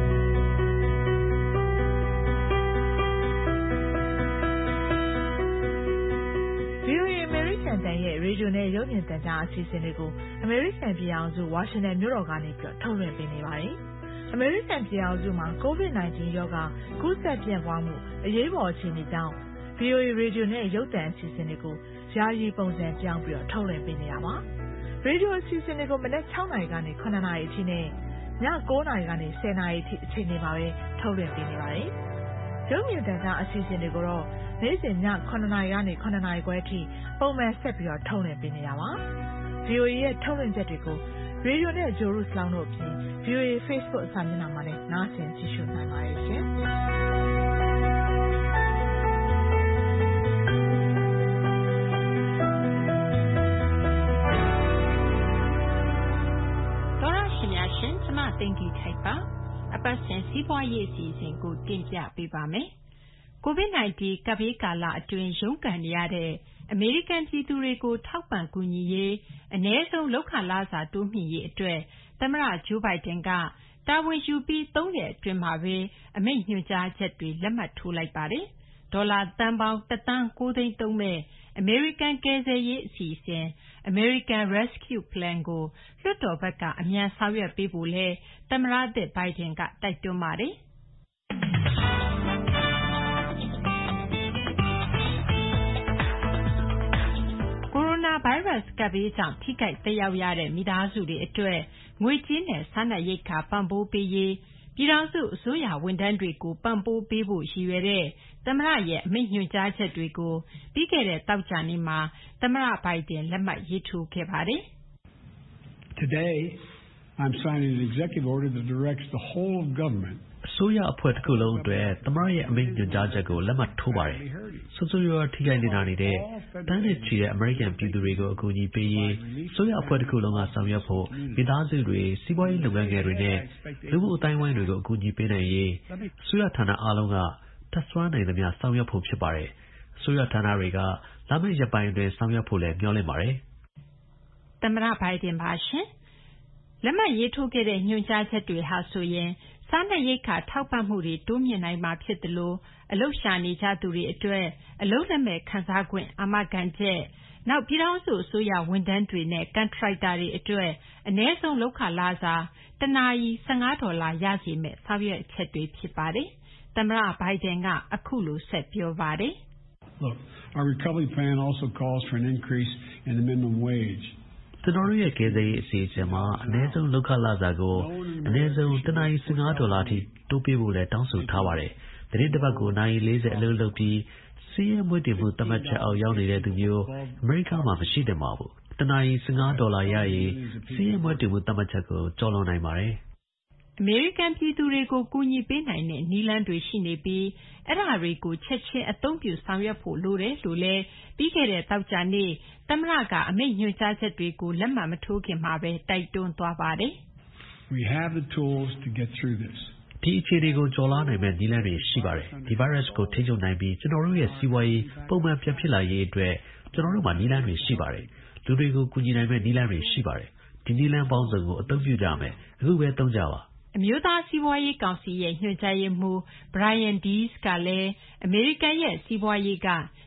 V O A အမေရိကန်တန်ရဲ့ရေဒီယိုနဲ့ရုပ်မြင်သံကြားအစီအစဉ်တွေကိုအမေရိကန်ပြည်ထောင်စုဝါရှင်တန်မြို့တော်ကနေထုတ်လွှင့်ပေးနေပါတယ်။အမေရိကန်ပြည်ထောင်စုမှာ ကိုဗစ် ၁၉ ရောဂါကူးစက်ပြန့်ပွားမှုအရေးပေါ်အခြေအနေကြောင့် V O A ရေဒီယိုနဲ့ရုပ်သံအစီအစဉ်တွေကိုယာယီပုံစံပြောင်းပြီးထုတ်လွှင့်ပေးနေတာပါ။ရေဒီယိုအစီအစဉ်တွေကိုမနက် ၆ နာရီကနေ ၇ နာရီအထိနဲ့ည ၉ နာရီကနေ ၁၀ နာရီအထိအချိန်တွေမှာပဲထုတ်လွှင့်ပေးနေပါတယ်။ရုပ်မြင်သံကြားအစီအစဉ်တွေကိုတော့နေ့စဉ်ည ၇ နာရီကနေ ၇ နာရီခွဲအထိပုံမှန်ဆက်ပြီးထုတ်လွှင့်ပေးနေတာပါ။ V O A ရဲ့ထုတ်လွှင့်ချက်တွေကိုရေဒီယိုနဲ့ဂျိုရုစလောင်းတို့အပြင် V O A Facebook စာမျက်နှာမှာလည်းနားဆင်ကြည့်ရှုနိုင်ပါတယ်ရှင်။သောရရှင်များရှင်ကျမသိင်္ဂီထိုက်ပါအပတ်စဉ်စီးပွားရေးအစီအစဉ်ကိုတင်ပြပေးပါမယ်။ကိုဗစ် ၁၉ ကပ်ဘေးကာလအတွင်းရုန်းကန်နေရတဲ့အမေရိကန်ပြည်သူတွေကိုထောက်ပံ့ကူညီရေးအနည်းဆုံးလုပ်ခလစာတိုးမြှင့်ရေးအတွက်သမ္မတဂျိုးဘိုင်ဒန်ကတာဝန်ယူပြီးသုံးရက်အတွင်းမှာပဲအမိန့်ညွှန်ကြားချက်တွေလက်မှတ်ထိုးလိုက်ပါတယ်။ဒေါ်လာသန်းပေါင်းတစ်သန်းကိုးသိန်းသုံးမဲ့အမေရိကန်ကယ်ဆယ်ရေးအစီအစဉ် American Rescue Plan ကိုလွှတ်တော်ဘက်ကအမြန်ဆောင်ရွက်ပေးဖို့လည်းသမ္မတသစ်ဘိုင်ဒန်ကတိုက်တွန်းပါတယ်။ကိုရိုနာဗိုင်းရပ်စ်ကပ်ဘေးကြောင့်ထိခိုက်သက်ရောက်ရတဲ့မိသားစုတွေအတွက်ငွေကြေးနဲ့စားနပ်ရိက္ခာပံ့ပိုးပေးရေးပြည်ထောင်စုအစိုးရဝန်ထမ်းတွေကိုပံ့ပိုးပေးဖို့ရည်ရွယ်တဲ့သမ္မတရဲ့အမိန့်ညွှန်ကြားချက်တွေကိုပြီးခဲ့တဲ့သောကြာနေ့မှာသမ္မတဘိုင်ဒန်လက်မှတ်ရေးထိုးခဲ့ပါတယ်။ Today I'm signing an executive order that directs the whole of government အစိုးရအဖွဲ့တစ်ခုလုံးအတွက်သမ္မတရဲ့အမိန့်ညွှန်ကြားချက်ကိုလက်မှတ်ထိုးပါတယ်။ဆိုးဆိုးရွားရွားထိခိုက်နေတာနေတဲ့တန်းနဲ့ချီတဲ့အမေရိကန်ပြည်သူတွေကိုအကူအညီပေးရေးအစိုးရအဖွဲ့တစ်ခုလုံးကဆောင်ရွက်ဖို့မိသားစုတွေစီးပွားရေးလုပ်ငန်းငယ်တွေနဲ့လူမှုအတိုင်းအဝိုင်းတွေကိုအကူအညီပေးနိုင်ရေးအစိုးရဌာနအားလုံးကထပ်စွမ်းနိုင်သမျှဆောင်ရွက်ဖို့ဖြစ်ပါတယ်။အစိုးရဌာနတွေကလာမယ့်ရက်ပိုင်းအတွင်းဆောင်ရွက်ဖို့လည်းမျှော်လင့်ပါတယ်။သမ္မတဘိုင်ဒန်ပါရှင်လက်မှတ်ရေးထိုးခဲ့တဲ့ညွှန်ကြားချက်တွေဟာဆိုရင်စားနပ်ရိက္ခာထောက်ပံ့မှုတွေတိုးမြင့်နိုင်မှာဖြစ်သလိုအလုပ်ရှာနေကြသူတွေအတွက်အလုပ်လက်မဲ့ခံစားခွင့်အာမခံချက်နောက်ပြည်ထောင်စုအစိုးရဝန်ထမ်းတွေနဲ့ကန်ထရိုက်တာတွေအတွက်အနည်းဆုံးလုပ်ခလစာတနာရီ၁၅ဒေါ်လာရစေမယ့်ဆောင်ရွက်ချက်တွေဖြစ်ပါတယ်။သမ္မတဘိုင်ဒန်ကအခုလိုဆက်ပြောပါတယ်။ Look, our recovery plan also calls for an increase in the minimum wage. ကျွန်တော်တို့ရဲ့ကယ်ဆယ်ရေးအစီအစဉ်မှာအနည်းဆုံးလုပ်ခလစာကိုအနည်းဆုံးတနာရီ၁၅ဒေါ်လာထိတိုးပေးဖို့လည်းတောင်းဆိုထားပါတယ်။ဒီနေ့တစ်ပတ်ကိုနာရီ၄၀အလုပ်လုပ်ပြီးစီးရဲမွေးတည်မှုသတ်မှတ်ချက်အောက်ရောက်နေတဲ့သူမျိုးအမေရိကန်မှာမရှိသင့်ပါဘူး။တနာရီ၁၅ဒေါ်လာရရင်စီးရဲမွေးတည်မှုသတ်မှတ်ချက်ကိုကျော်လွန်နိုင်ပါတယ်။အမေရိကန်ပြည်သူတွေကိုကူညီပေးနိုင်တဲ့နည်းလမ်းတွေရှိနေပြီးအဲ့ဒါတွေကိုချက်ချင်းအသုံးပြုဆောင်ရွက်ဖို့လိုတယ်လို့လည်းပြီးခဲ့တဲ့သောကြာနေ့သမ္မတကအမိန့်ညွှန်ကြားချက်တွေကိုလက်မှတ်မထိုးခင်မှာပဲတိုက်တွန်းသွားပါတယ်။ We have the tools to get through this. ဒီအခြေအနေကိုကျော်လွှားနိုင်မဲ့နည်းလမ်းတွေရှိပါတယ်။ဒီဗိုင်းရပ်စ်ကိုထိန်းချုပ်နိုင်ပြီးကျွန်တော်တို့ရဲ့စီးပွားရေးပုံမှန်ပြန်ဖြစ်လာရေးအတွက်ကျွန်တော်တို့မှာနည်းလမ်းတွေရှိပါတယ်။လူတွေကိုကူညီနိုင်မဲ့နည်းလမ်းတွေရှိပါတယ်။ဒီနည်းလမ်းပေါင်းစုံကိုအသုံးပြုကြမယ်။အခုပဲသုံးကြပါ။အမျိုးသားစီးပွားရေးကောင်စီရဲ့ညွှန်ကြားရေးမှူး Brian Deese ကလည်းအမေရိကန်ရဲ့စီးပွားရေးက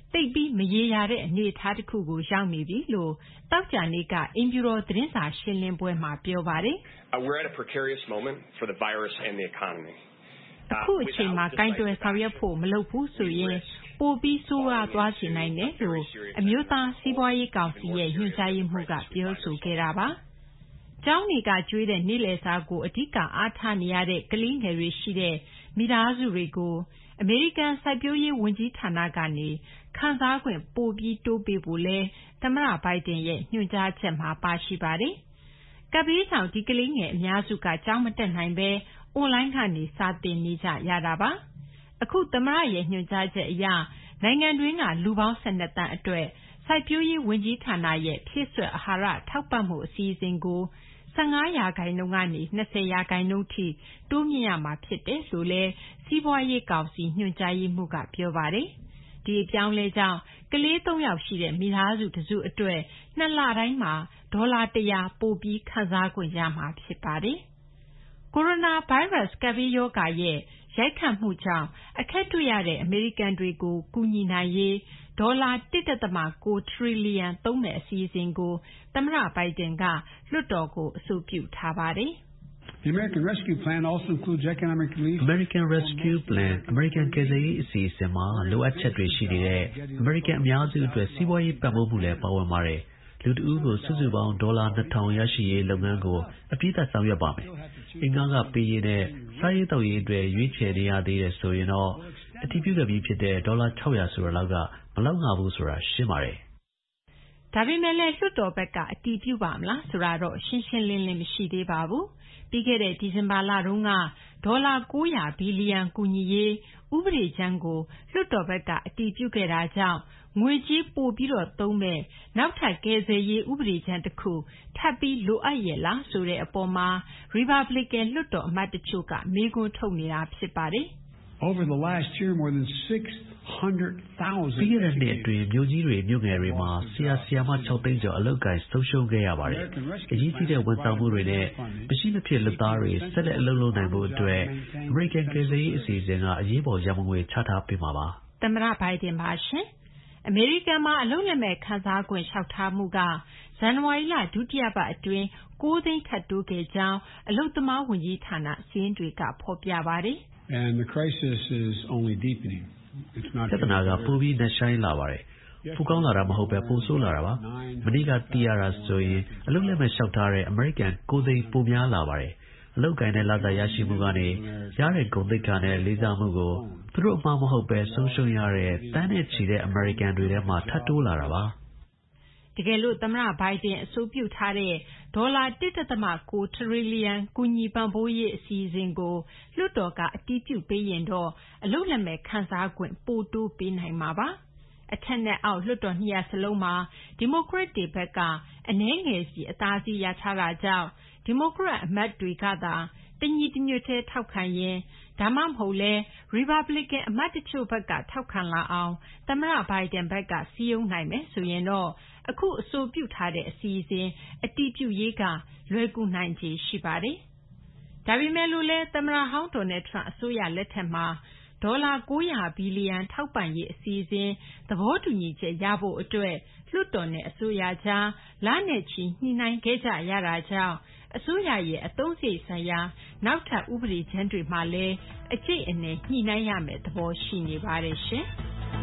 သိပ်ပြီးမရေရာတဲ့အနေအထားတစ်ခုကိုရောက်နေပြီလို့သောကြာနေ့ကအိမ်ဖြူတော်သတင်းစာရှင်းလင်းပွဲမှာပြောပါတယ်။ We're at a precarious moment for the virus and the economy. အခုအချိန်မှာကိုင်တွယ်ဆောင်ရွက်ဖို့မလုပ်ဘူးဆိုရင်ပိုပြီးဆိုးရွားသွားစေနိုင်တယ်လို့အမျိုးသားစီးပွားရေးကောင်စီရဲ့ညွှန်ကြားရေးမှူးကပြောဆိုခဲ့တာပါ။ကျောင်းတွေကကျွေးတဲ့နေ့လည်စာကိုအဓိကအားထားနေရတဲ့ကလေးငယ်တွေရှိတဲ့မိသားစုတွေကိုအမေရိကန်စိုက်ပျိုးရေးဝန်ကြီးဌာနကနေခံစားခွင့်ပိုပြီးတိုးပေးဖို့လဲသမ္မတဘိုင်ဒန်ရဲ့ညွှန်ကြားချက်မှာပါရှိပါတယ်။ကပ်ဘေးကြောင့်ဒီကလေးငယ်အများစုကကျောင်းမတက်နိုင်ဘဲအွန်လိုင်းကနေစာသင်နေကြရတာပါ။အခုသမ္မတရဲ့ညွှန်ကြားချက်အရနိုင်ငံတွင်းကလူပေါင်း၁၂တန်းအတွက်စိုက်ပျိုးရေးဝန်ကြီးဌာနရဲ့ဖြည့်စွက်အာဟာရထောက်ပံ့မှုအစီအစဉ်ကို၁၅ရာခိုင်နှုန်းကနေ၂၀ရာခိုင်နှုန်းထိတိုးမြင့်ရမှာဖြစ်တယ်လို့လဲစီးပွားရေးကောင်စီညွှန်ကြားရေးမှူးကပြောပါတယ်။ဒီအပြောင်းလဲကြောင့်ကလေး၃ယောက်ရှိတဲ့မိသားစုတစုအတွက်နှစ်လတိုင်းမှာဒေါ်လာ၁၀၀ပိုပြီးခံစားခွင့်ရမှာဖြစ်ပါတယ်။ကိုရိုနာဗိုင်းရပ်စ်ကပ်ဘေးရောဂါရဲ့ရိုက်ခတ်မှုကြောင့်အခက်တွေ့ရတဲ့အမေရိကန်တွေကိုကူညီနိုင်ရေးဒေါ်လာ၁.၉ထရီလီယံသုံးမယ့်အစီအစဉ်ကိုသမ္မတဘိုင်ဒန်ကလွှတ်တော်ကိုအဆိုပြုထားပါတယ်။ The American Rescue Plan also includes economic relief. American Rescue Plan အမေရိကန်ကယ်ဆယ်ရေးအစီအစဉ်မှာလိုအပ်ချက်တွေရှိနေတဲ့အမေရိကန်အများစုအတွက်စီးပွားရေးပံ့ပိုးမှုလည်းပါဝင်ပါတယ်။လူတဦးကိုစုစုပေါင်းဒေါ်လာနှစ်ထောင်ရရှိရေးလုပ်ငန်းကိုအပြည့်အစုံဆောင်ရွက်ပါမယ်။အင်္ဂါကပေးရေးနဲ့စားရေးတောက်ရေးအတွက်ရွေးချယ်နေရသေးတယ်ဆိုရင်တော့အတည်ပြုခဲ့ပြီးဖြစ်တဲ့ဒေါ်လာ၆၀၀ဆိုရလောက်ကမလောက်ငါဘူးဆိုတာရှင်းပါတယ်။ဒါပေမဲ့လည်းလွှတ်တော်ဘက်ကအတည်ပြုပါမလားဆိုတာတော့ရှင်းရှင်းလင်းလင်းမရှိသေးပါဘူး။ပြီးခဲ့တဲ့ဒီဇင်ဘာလတုန်းကဒေါ်လာ၉၀၀ဘီလီယံကူညီရေးဥပဒေကြမ်းကိုလွှတ်တော်ဘက်ကအတည်ပြုခဲ့တာကြောင့်ငွေကြေးပိုပြီးတော့သုံးမဲ့နောက်ထပ်ကယ်ဆယ်ရေးဥပဒေကြမ်းတစ်ခုထပ်ပြီးလိုအပ်ရဲ့လားဆိုတဲ့အပေါ်မှာ Republican လွှတ်တော်အမတ်တချို့ကမေးခွန်းထုတ်နေတာဖြစ်ပါတယ်။ Over the last year more than six hundred thousand ပြီးခဲ့တဲ့နှစ်အတွင်းမြို့ကြီးတွေမြို့ငယ်တွေမှာဆရာဆရာမ၆သိန်းကျော်အလုပ်ကိုင်ဆုံးရှုံးခဲ့ရပါတယ်။အရေးကြီးတဲ့ဝန်ဆောင်မှုတွေနဲ့မရှိမဖြစ်လုပ်သားတွေဆက်လက်အလုပ်လုပ်နိုင်ဖို့အတွက် American ကယ်ဆယ်ရေးအစီအစဉ်ကအရေးပေါ်ရန်ပုံငွေချထားပေးမှာပါ။သမ္မတဘိုင်ဒန်ပါရှင်။အမေရိကန်မှာအလုပ်လက်မဲ့ခံစားခွင့်လျှောက်ထားမှုကဇန်နဝါရီလဒုတိယပတ်အတွင်း၉သိန်းထပ်တိုးခဲ့ကြောင်းအလုပ်သမားဝန်ကြီးဌာနစာရင်းတွေကဖော်ပြပါတယ်။ And the crisis is only deepening. It's not ပြဿနာကပိုပြီးနှရှိုင်းလာပါတယ်။ပိုကောင်းလာတာမဟုတ်ပဲပိုဆိုးလာတာပါ။မနေ့ကသိရတာဆိုရင်အလုပ်လက်မဲ့လျှောက်ထားတဲ့အမေရိကန်၉သိန်းပိုများလာပါတယ်။အလုပ်ကိုင်တဲ့လစာရရှိမှုကနေရတဲ့ဂုဏ်သိက္ခာနဲ့လေးစားမှုကိုသူတို့အမှားမဟုတ်ပဲဆုံးရှုံးရတဲ့တန်းနဲ့ချီတဲ့အမေရိကန်တွေထဲမှာထပ်တိုးလာတာပါ။တကယ်လို့သမ္မတဘိုင်ဒန်အဆိုပြုထားတဲ့ဒေါ်လာ၁.၉ထရီလီယံကူညီပံ့ပိုးရေးအစီအစဉ်ကိုလွှတ်တော်ကအတည်ပြုပေးရင်တော့အလုပ်လက်မဲ့ခံစားခွင့်ပိုတိုးပေးနိုင်မှာပါ။အထက်နဲ့အောက်လွှတ်တော်နှစ်ရပ်စလုံးမှာဒီမိုကရက်တွေဘက်ကအနည်းငယ်စီအသာစီးရထားတာကြောင့်ဒီမိုကရက်အမတ်တွေကသာတညီတညွတ်တည်းထောက်ခံရင်ဒါမှမဟုတ်လဲ Republican အမတ်တချို့ဘက်ကထောက်ခံလာအောင်သမ္မတဘိုင်ဒန်ဘက်ကစည်းရုံးနိုင်မယ်ဆိုရင်တော့အခုအဆိုပြုထားတဲ့အစီအစဉ်အတည်ပြုရေးကလွယ်ကူနိုင်ခြေရှိပါတယ်။ဒါပေမဲ့လို့လဲသမ္မတဟောင်းဒေါ်နယ်ထရန့်အစိုးရလက်ထက်မှာဒေါ်လာ၉၀၀ဘီလီယံထောက်ပံ့ရေးအစီအစဉ်သဘောတူညီချက်ရဖို့အတွက်လွှတ်တော်နဲ့အစိုးရကြားလနဲ့ချီညှိနှိုင်းခဲ့ကြရတာကြောင့်အစိုးရရဲ့အသုံးစရိတ်ဆိုင်ရာနောက်ထပ်ဥပဒေကြမ်းတွေမှာလည်းအကျိတ်အနယ်ညှိနှိုင်းရမယ့်သဘောရှိနေပါတယ်ရှင်။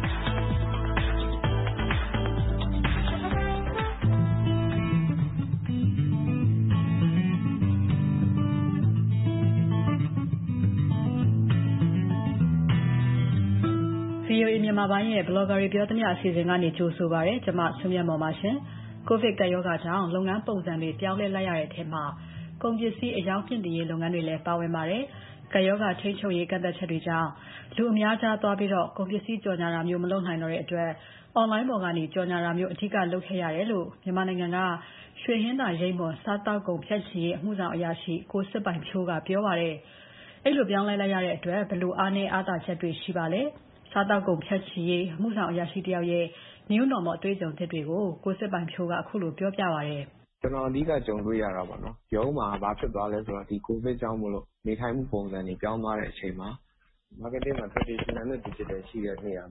ဗွီအိုအေမြန်မာပိုင်းရဲ့ Blogger တွေပြောသမျှအစီအစဉ်ကနေကြိုဆိုပါရစေ။ကျွန်မဆွေမြတ်မော်ပါရှင်။ ကိုဗစ်ကပ်ရောဂါကြောင့်လုပ်ငန်းပုံစံတွေပြောင်းလဲလိုက်ရတဲ့အထဲမှာကုန်ပစ္စည်းအရောင်းမြှင့်တင်ရေးလုပ်ငန်းတွေလည်းပါဝင်ပါတယ်။ကပ်ရောဂါထိန်းချုပ်ရေးကန့်သတ်ချက်တွေကြောင့်လူအများကြားသွားပြီးတော့ကုန်ပစ္စည်းကြော်ညာတာမျိုးမလုပ်နိုင်တော့တဲ့အတွက် online ပေါ်ကနေကြော်ညာတာမျိုးအဓိကလုပ်ခဲ့ရတယ်လို့မြန်မာနိုင်ငံကရွှေဟင်းသာရိပ်မွန်စားတောက်ကုန်ဖြန့်ချီရေးအမှုဆောင်အရာရှိကိုစစ်ပိုင်ဖြိုးကပြောပါတယ်။အဲ့လိုပြောင်းလဲလိုက်ရတဲ့အတွက်ဘယ်လိုအားနည်းအားသာချက်တွေရှိပါလဲ။စားတောက်ကုန်ဖြန့်ချီရေးအမှုဆောင်အရာရှိတယောက်ရဲ့ New Normal အတွေ့အကြုံသစ်တွေကိုကိုစစ်ပိုင်ဖြိုးကအခုလိုပြောပြပါရတယ်။ကျွန်တော်အဓိကကြုံတွေ့ရတာပေါ့နော်။ရုံးမှာဘာဖြစ်သွားလဲဆိုတော့ဒီကိုဗစ်ကြောင့်မို့လို့နေထိုင်မှုပုံစံတွေပြောင်းသွားတဲ့အချိန်မှာ marketing မှာ traditional နဲ့ digital ရှိတဲ့နေရာမှာ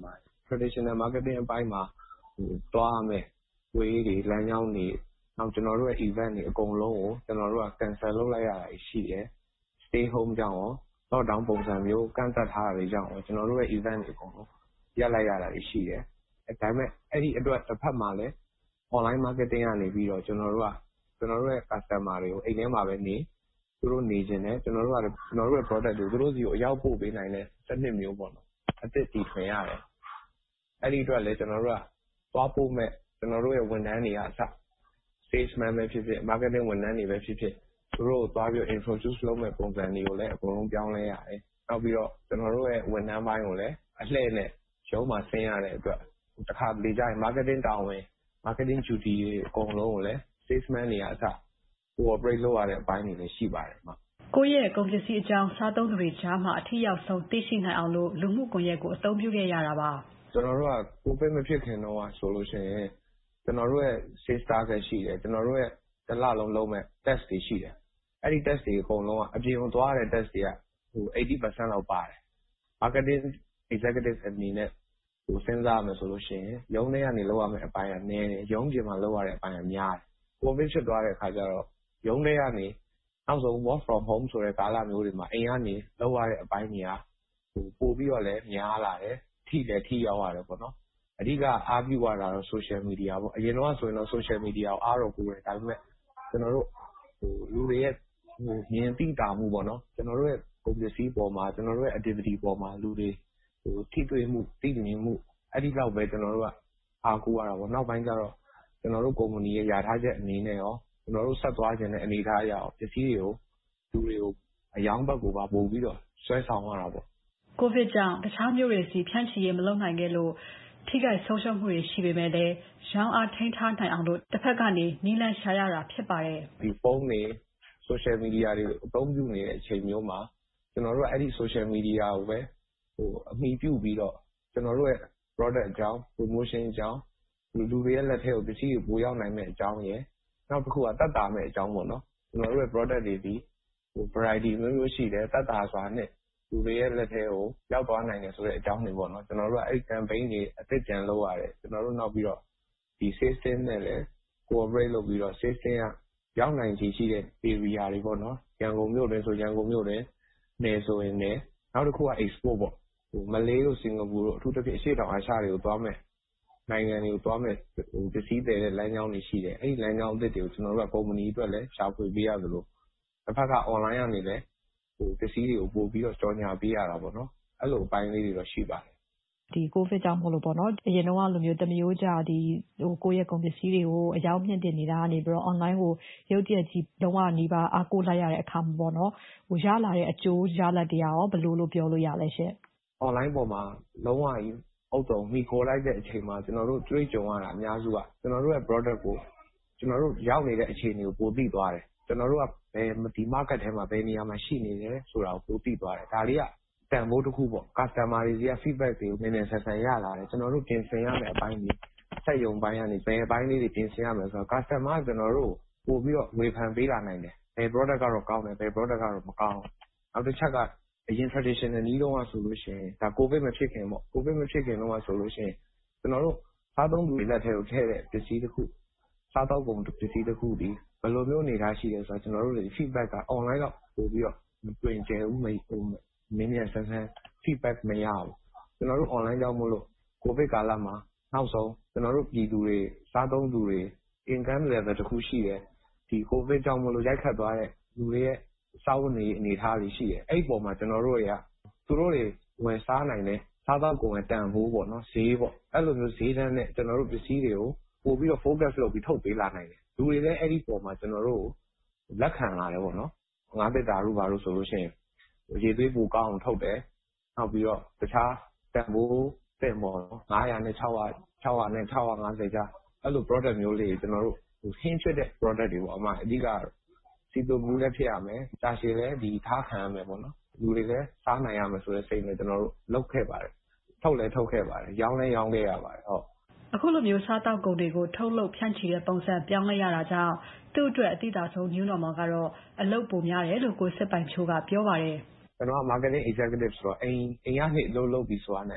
traditional marketing အပိုင်းမှာသွားရမယ့် way တွေလမ်းကြောင်းတွေနောက်ကျွန်တော်တို့ရဲ့ event တွေအကုန်လုံးကိုကျွန်တော်တို့က cancel လုပ်လိုက်ရတာရှိတယ် stay home ကြောင့်ရော lockdown ပုံစံမျိုးကန့်သတ်ထားတာတွေကြောင့်ရောကျွန်တော်တို့ရဲ့ event တွေအကုန်လုံးရပ်လိုက်ရတာရှိတယ်ဒါပေမဲ့အဲ့ဒီအတွက်တစ်ဖက်မှာလည်း online marketing ကနေပြီးတော့ကျွန်တော်တို့ကကျွန်တော်တို့ရဲ့ customer တွေကိုအိမ်ထဲမှာပဲနေသူတို့နေခြင်းနဲ့ကျွန်တော်တို့ကကျွန်တော်တို့ရဲ့ product တွေကိုသူတို့စီကိုအရောက်ပို့ပေးနိုင်တဲ့စနစ်မျိုးပေါ့နော်အသစ်တည်ထွင်ရတယ်အဲ့ဒီအတွက်လည်းကျွန်တော်တို့ကသွားပို့မဲ့ကျွန်တော်တို့ရဲ့ဝန်ထမ်းတွေကအစ salesman ပဲဖြစ်ဖြစ် marketing ဝန်ထမ်းတွေပဲဖြစ်ဖြစ်သူတို့ကိုသွားပြီး introduce လုပ်မဲ့ပုံစံတွေကိုလည်းအကုန်လုံးပြောင်းလဲရတယ်နောက်ပြီးတော့ကျွန်တော်တို့ရဲ့ဝန်ထမ်းပိုင်းကိုလည်းအလှည့်နဲ့ရုံးမှာဆင်းရတဲ့အတွက်တစ်ခါလေကြာရင် marketing တာဝန် marketing duty တွေအကုန်လုံးကိုလည်း salesman တွေကအစ cooperate လုပ်ရတဲ့အပိုင်းတွေလည်းရှိပါတယ်မှာကိုယ့်ရဲ့ကုန်ပစ္စည်းအကြောင်းစားသုံးသူတွေကြားမှာအထီးရောက်ဆုံးသိရှိနိုင်အောင်လို့လူမှုကွန်ရက်ကိုအသုံးပြုခဲ့ရတာပါကျွန်တော်တို့က COVID မဖြစ်ခင်တော့ဆိုလို့ရှိရင်ကျွန်တော်တို့ရဲ့ sales target ရှိတယ်ကျွန်တော်တို့ရဲ့တစ်လလုံးလုံးမဲ့ test တွေရှိတယ်အဲ့ဒီ test တွေအကုန်လုံးကအပြင်ကိုသွားတဲ့ test တွေကဟို eighty percent လောက်ပါတယ် marketing executive အနေနဲ့ဟိုစဉ်းစားမယ်ဆိုလို့ရှိရင်ရုံးထဲကနေလောက်ရမယ့်အပိုင်းကနည်းတယ်ရုံးပြင်မှာလောက်ရတဲ့အပိုင်းကများတယ် COVID ဖြစ်သွားတဲ့အခါကျတော့ရုံးထဲကနေနောက်ဆုံး work from home ဆိုတဲ့ကာလမျိုးတွေမှာအိမ်ကနေလောက်ရတဲ့အပိုင်းတွေကဟိုပို့ပြီးတော့လည်းများလာတယ်ထိလည်းထိရောက်ရတယ်ပေါ့နော်အဓိကအားပြုရတာတော့ social media ပေါ့အရင်တော့ဆိုရင်တော့ social media ကိုအားတော့ကိုယ်တယ်ဒါပေမဲ့ကျွန်တော်တို့ဟိုလူတွေရဲ့ဟိုမြင်သိတာမှုပေါ့နော်ကျွန်တော်တို့ရဲ့ကုန်ပစ္စည်းပေါ်မှာကျွန်တော်တို့ရဲ့ activity ပေါ်မှာလူတွေဟိုထိတွေ့မှုသိမြင်မှုအဲ့ဒီလောက်ပဲကျွန်တော်တို့ကအားကိုးရတာပေါ့နောက်ပိုင်းကျတော့ကျွန်တော်တို့ company ရဲ့ယာထားချက်အနေနဲ့ရောကျွန်တော်တို့ဆက်သွားခြင်းနဲ့အနေထားရအောင်ပစ္စည်းတွေကိုလူတွေကိုအယောင်းဘက်ကိုပါပို့ပြီးတော့ဆွဲဆောင်ရတာပေါ့ COVID ကြောင့်တခြားမျိုးတွေစီဖြန့်ချီရေးမလုပ်နိုင်ခဲ့လို့ထိခိုက်ဆုံးရှုံးမှုတွေရှိပေမဲ့လည်းရောင်းအားထိန်းထားနိုင်အောင်လို့တစ်ဖက်ကနေနည်းလမ်းရှာရတာဖြစ်ပါတယ်ဒီဖုန်းတွေ social media တွေအသုံးပြုနေတဲ့အချိန်မျိုးမှာကျွန်တော်တို့ကအဲ့ဒီ social media ကိုပဲဟိုအမိပြုပြီးတော့ကျွန်တော်တို့ရဲ့ product အကြောင်း promotion အကြောင်းလူတွေရဲ့လက်ထဲကိုပစ္စည်းတွေပို့ရောက်နိုင်မဲ့အကြောင်းရယ်နောက်တစ်ခုကတက်တာမဲ့အကြောင်းပေါ့နော်ကျွန်တော်တို့ရဲ့ product တွေဒီဟို variety မျိုးမျိုးရှိတယ်တက်တာစွာနဲ့လူတွေရဲ့လက်ထဲကိုရောက်သွားနိုင်တယ်ဆိုတဲ့အကြောင်းတွေပေါ့နော်ကျွန်တော်တို့ကအဲ့ campaign တွေအသစ်ပြန်လုပ်ရတယ်ကျွန်တော်တို့နောက်ပြီးတော့ဒီ system နဲ့လည်း cooperate လုပ်ပြီးတော့ system ကရောက်နိုင်ခြေရှိတဲ့ area တွေပေါ့နော်ရန်ကုန်မြို့တွင်ဆိုရန်ကုန်မြို့တွင်နယ်ဆိုရင်လည်းနောက်တစ်ခုက export ပေါ့ဟိုမလေးတို့စင်ကာပူတို့အထူးသဖြင့်အရှေ့တောင်အာရှတွေကိုသွားမယ်နိုင်ငံတွေကိုသွားမယ်ဟိုပစ္စည်းတွေလမ်းကြောင်းတွေရှိတယ်အဲ့ဒီလမ်းကြောင်းအသစ်တွေကိုကျွန်တော်တို့က company အတွက်လည်းရှာဖွေပေးရသလိုတစ်ဖက်က online ကနေလည်းဟိုပစ္စည်းတွေကိုပို့ပြီးတော့ကြော်ညာပေးရတာပေါ့နော်အဲ့လိုအပိုင်းလေးတွေတော့ရှိပါတယ်ဒီ COVID ကြောင့်မို့လို့ပေါ့နော်အရင်တော့လိုမျိုးတမျိုးကြဒီဟိုကိုယ့်ရဲ့ကုန်ပစ္စည်းတွေကိုအရောက်မြင့်တင်နေတာကနေပြီးတော့ online ကိုရုပ်တရက်ကြီးလုံးဝနေပါအားကိုးလိုက်ရတဲ့အခါမှာပေါ့နော်ဟိုရလာတဲ့အကျိုးရလဒ်တွေရောဘယ်လိုလို့ပြောလို့ရလဲရှင့် online ပေါ်မှာလုံးဝကြီးအုပ်စုံမိခိုးလိုက်တဲ့အချိန်မှာကျွန်တော်တို့တွေးကြုံရတာအများစုကကျွန်တော်တို့ရဲ့ product ကိုကျွန်တော်တို့ရောက်နေတဲ့အခြေအနေကိုပိုသိသွားတယ်ကျွန်တော်တို့ကဘယ်ဒီ market ထဲမှာဘယ်နေရာမှာရှိနေတယ်ဆိုတာကိုပိုသိသွားတယ်ဒါလေးကတန်ဖိုးတစ်ခုပေါ့ customer တွေက feedback တွေကိုနည်းနည်းဆန်ဆန်ရလာတယ်ကျွန်တော်တို့ပြင်ဆင်ရမယ့်အပိုင်းတွေစက်ရုံပိုင်းကနေဘယ်အပိုင်းလေးတွေပြင်ဆင်ရမယ်ဆိုတော့ customer ကကျွန်တော်တို့ပို့ပြီးတော့ဝေဖန်ပေးလာနိုင်တယ်ဘယ် product ကတော့ကောင်းတယ်ဘယ် product ကတော့မကောင်းနောက်တစ်ချက်ကအရင် traditional နည်းလုံးကဆိုလို့ရှိရင်ဒါ COVID မဖြစ်ခင်ပေါ့ COVID မဖြစ်ခင်တော့ဆိုလို့ရှိရင်ကျွန်တော်တို့စားသုံးသူတွေလက်ထဲကိုထည့်တဲ့ပစ္စည်းတစ်ခုစားတော့ကုန်ပစ္စည်းတစ်ခုဒီဘယ်လိုမျိုးအနေထားရှိလဲဆိုတော့ကျွန်တော်တို့တွေ feedback က online တော့ပို့ပြီးတော့မတွင်ကျယ်ဘူးမဟုတ်မင်းမြန်ဆန်းဆန်း feedback မရဘူးကျွန်တော်တို့ online ကြောင့်မို့လို့ COVID ကာလမှာနောက်ဆုံးကျွန်တော်တို့ပြည်သူတွေစားသုံးသူတွေ income level တစ်ခုရှိတယ်ဒီ COVID ကြောင့်မို့လို့ရိုက်ခတ်သွားတဲ့လူတွေရဲ့စားဝတ်နေအနေထားတွေရှိတယ်အဲ့ဒီပုံမှာကျွန်တော်တို့တွေကသူတို့တွေဝင်စားနိုင်တဲ့စားသောက်ကုန်ရဲ့တန်ဖိုးပေါ့နော်ဈေးပေါ့အဲ့လိုမျိုးဈေးတန်းနဲ့ကျွန်တော်တို့ပစ္စည်းတွေကိုပို့ပြီးတော့ focus လုပ်ပြီးထုတ်ပေးလာနိုင်တယ်လူတွေလည်းအဲ့ဒီပုံမှာကျွန်တော်တို့လက်ခံလာတယ်ပေါ့နော်ငါးသက်တာတို့ဘာလို့ဆိုလို့ရှိရင်ရေသွေးပူကောင်းအောင်ထုတ်တယ်နောက်ပြီးတော့တခြားတန်ဖိုးတင်ပေါ့နော်nine hundredနဲ့six hundred six hundredနဲ့six hundred fiftyကျအဲ့လို product မျိုးလေးကျွန်တော်တို့ဟင်းဖြစ်တဲ့ product တွေပေါ့အမှအဓိကစီတိုမူလည်းဖြစ်ရမယ်တာရှည်လည်းဒီထားခံရမယ်ပေါ့နော်လူတွေလည်းစားနိုင်ရမယ်ဆိုတဲ့စိတ်နဲ့ကျွန်တော်တို့လုပ်ခဲ့ပါတယ်ထုတ်လည်းထုတ်ခဲ့ပါတယ်ရောင်းလည်းရောင်းခဲ့ရပါတယ်ဟုတ်အခုလိုမျိုးစားတောက်ကုန်တွေကိုထုတ်လုပ်ဖြန့်ချီတဲ့ပုံစံပြောင်းလဲရတာကြောင့်သူ့အတွက်အတိအကျဆုံး new normal ကတော့အလုပ်ပိုများတယ်လို့ကိုစစ်ပိုင်ချိုးကပြောပါတယ်ကျွန်တော်က marketing executive ဆိုတော့အိမ်အိမ်ကနေအလုပ်လုပ်ပြီးဆိုတာနဲ့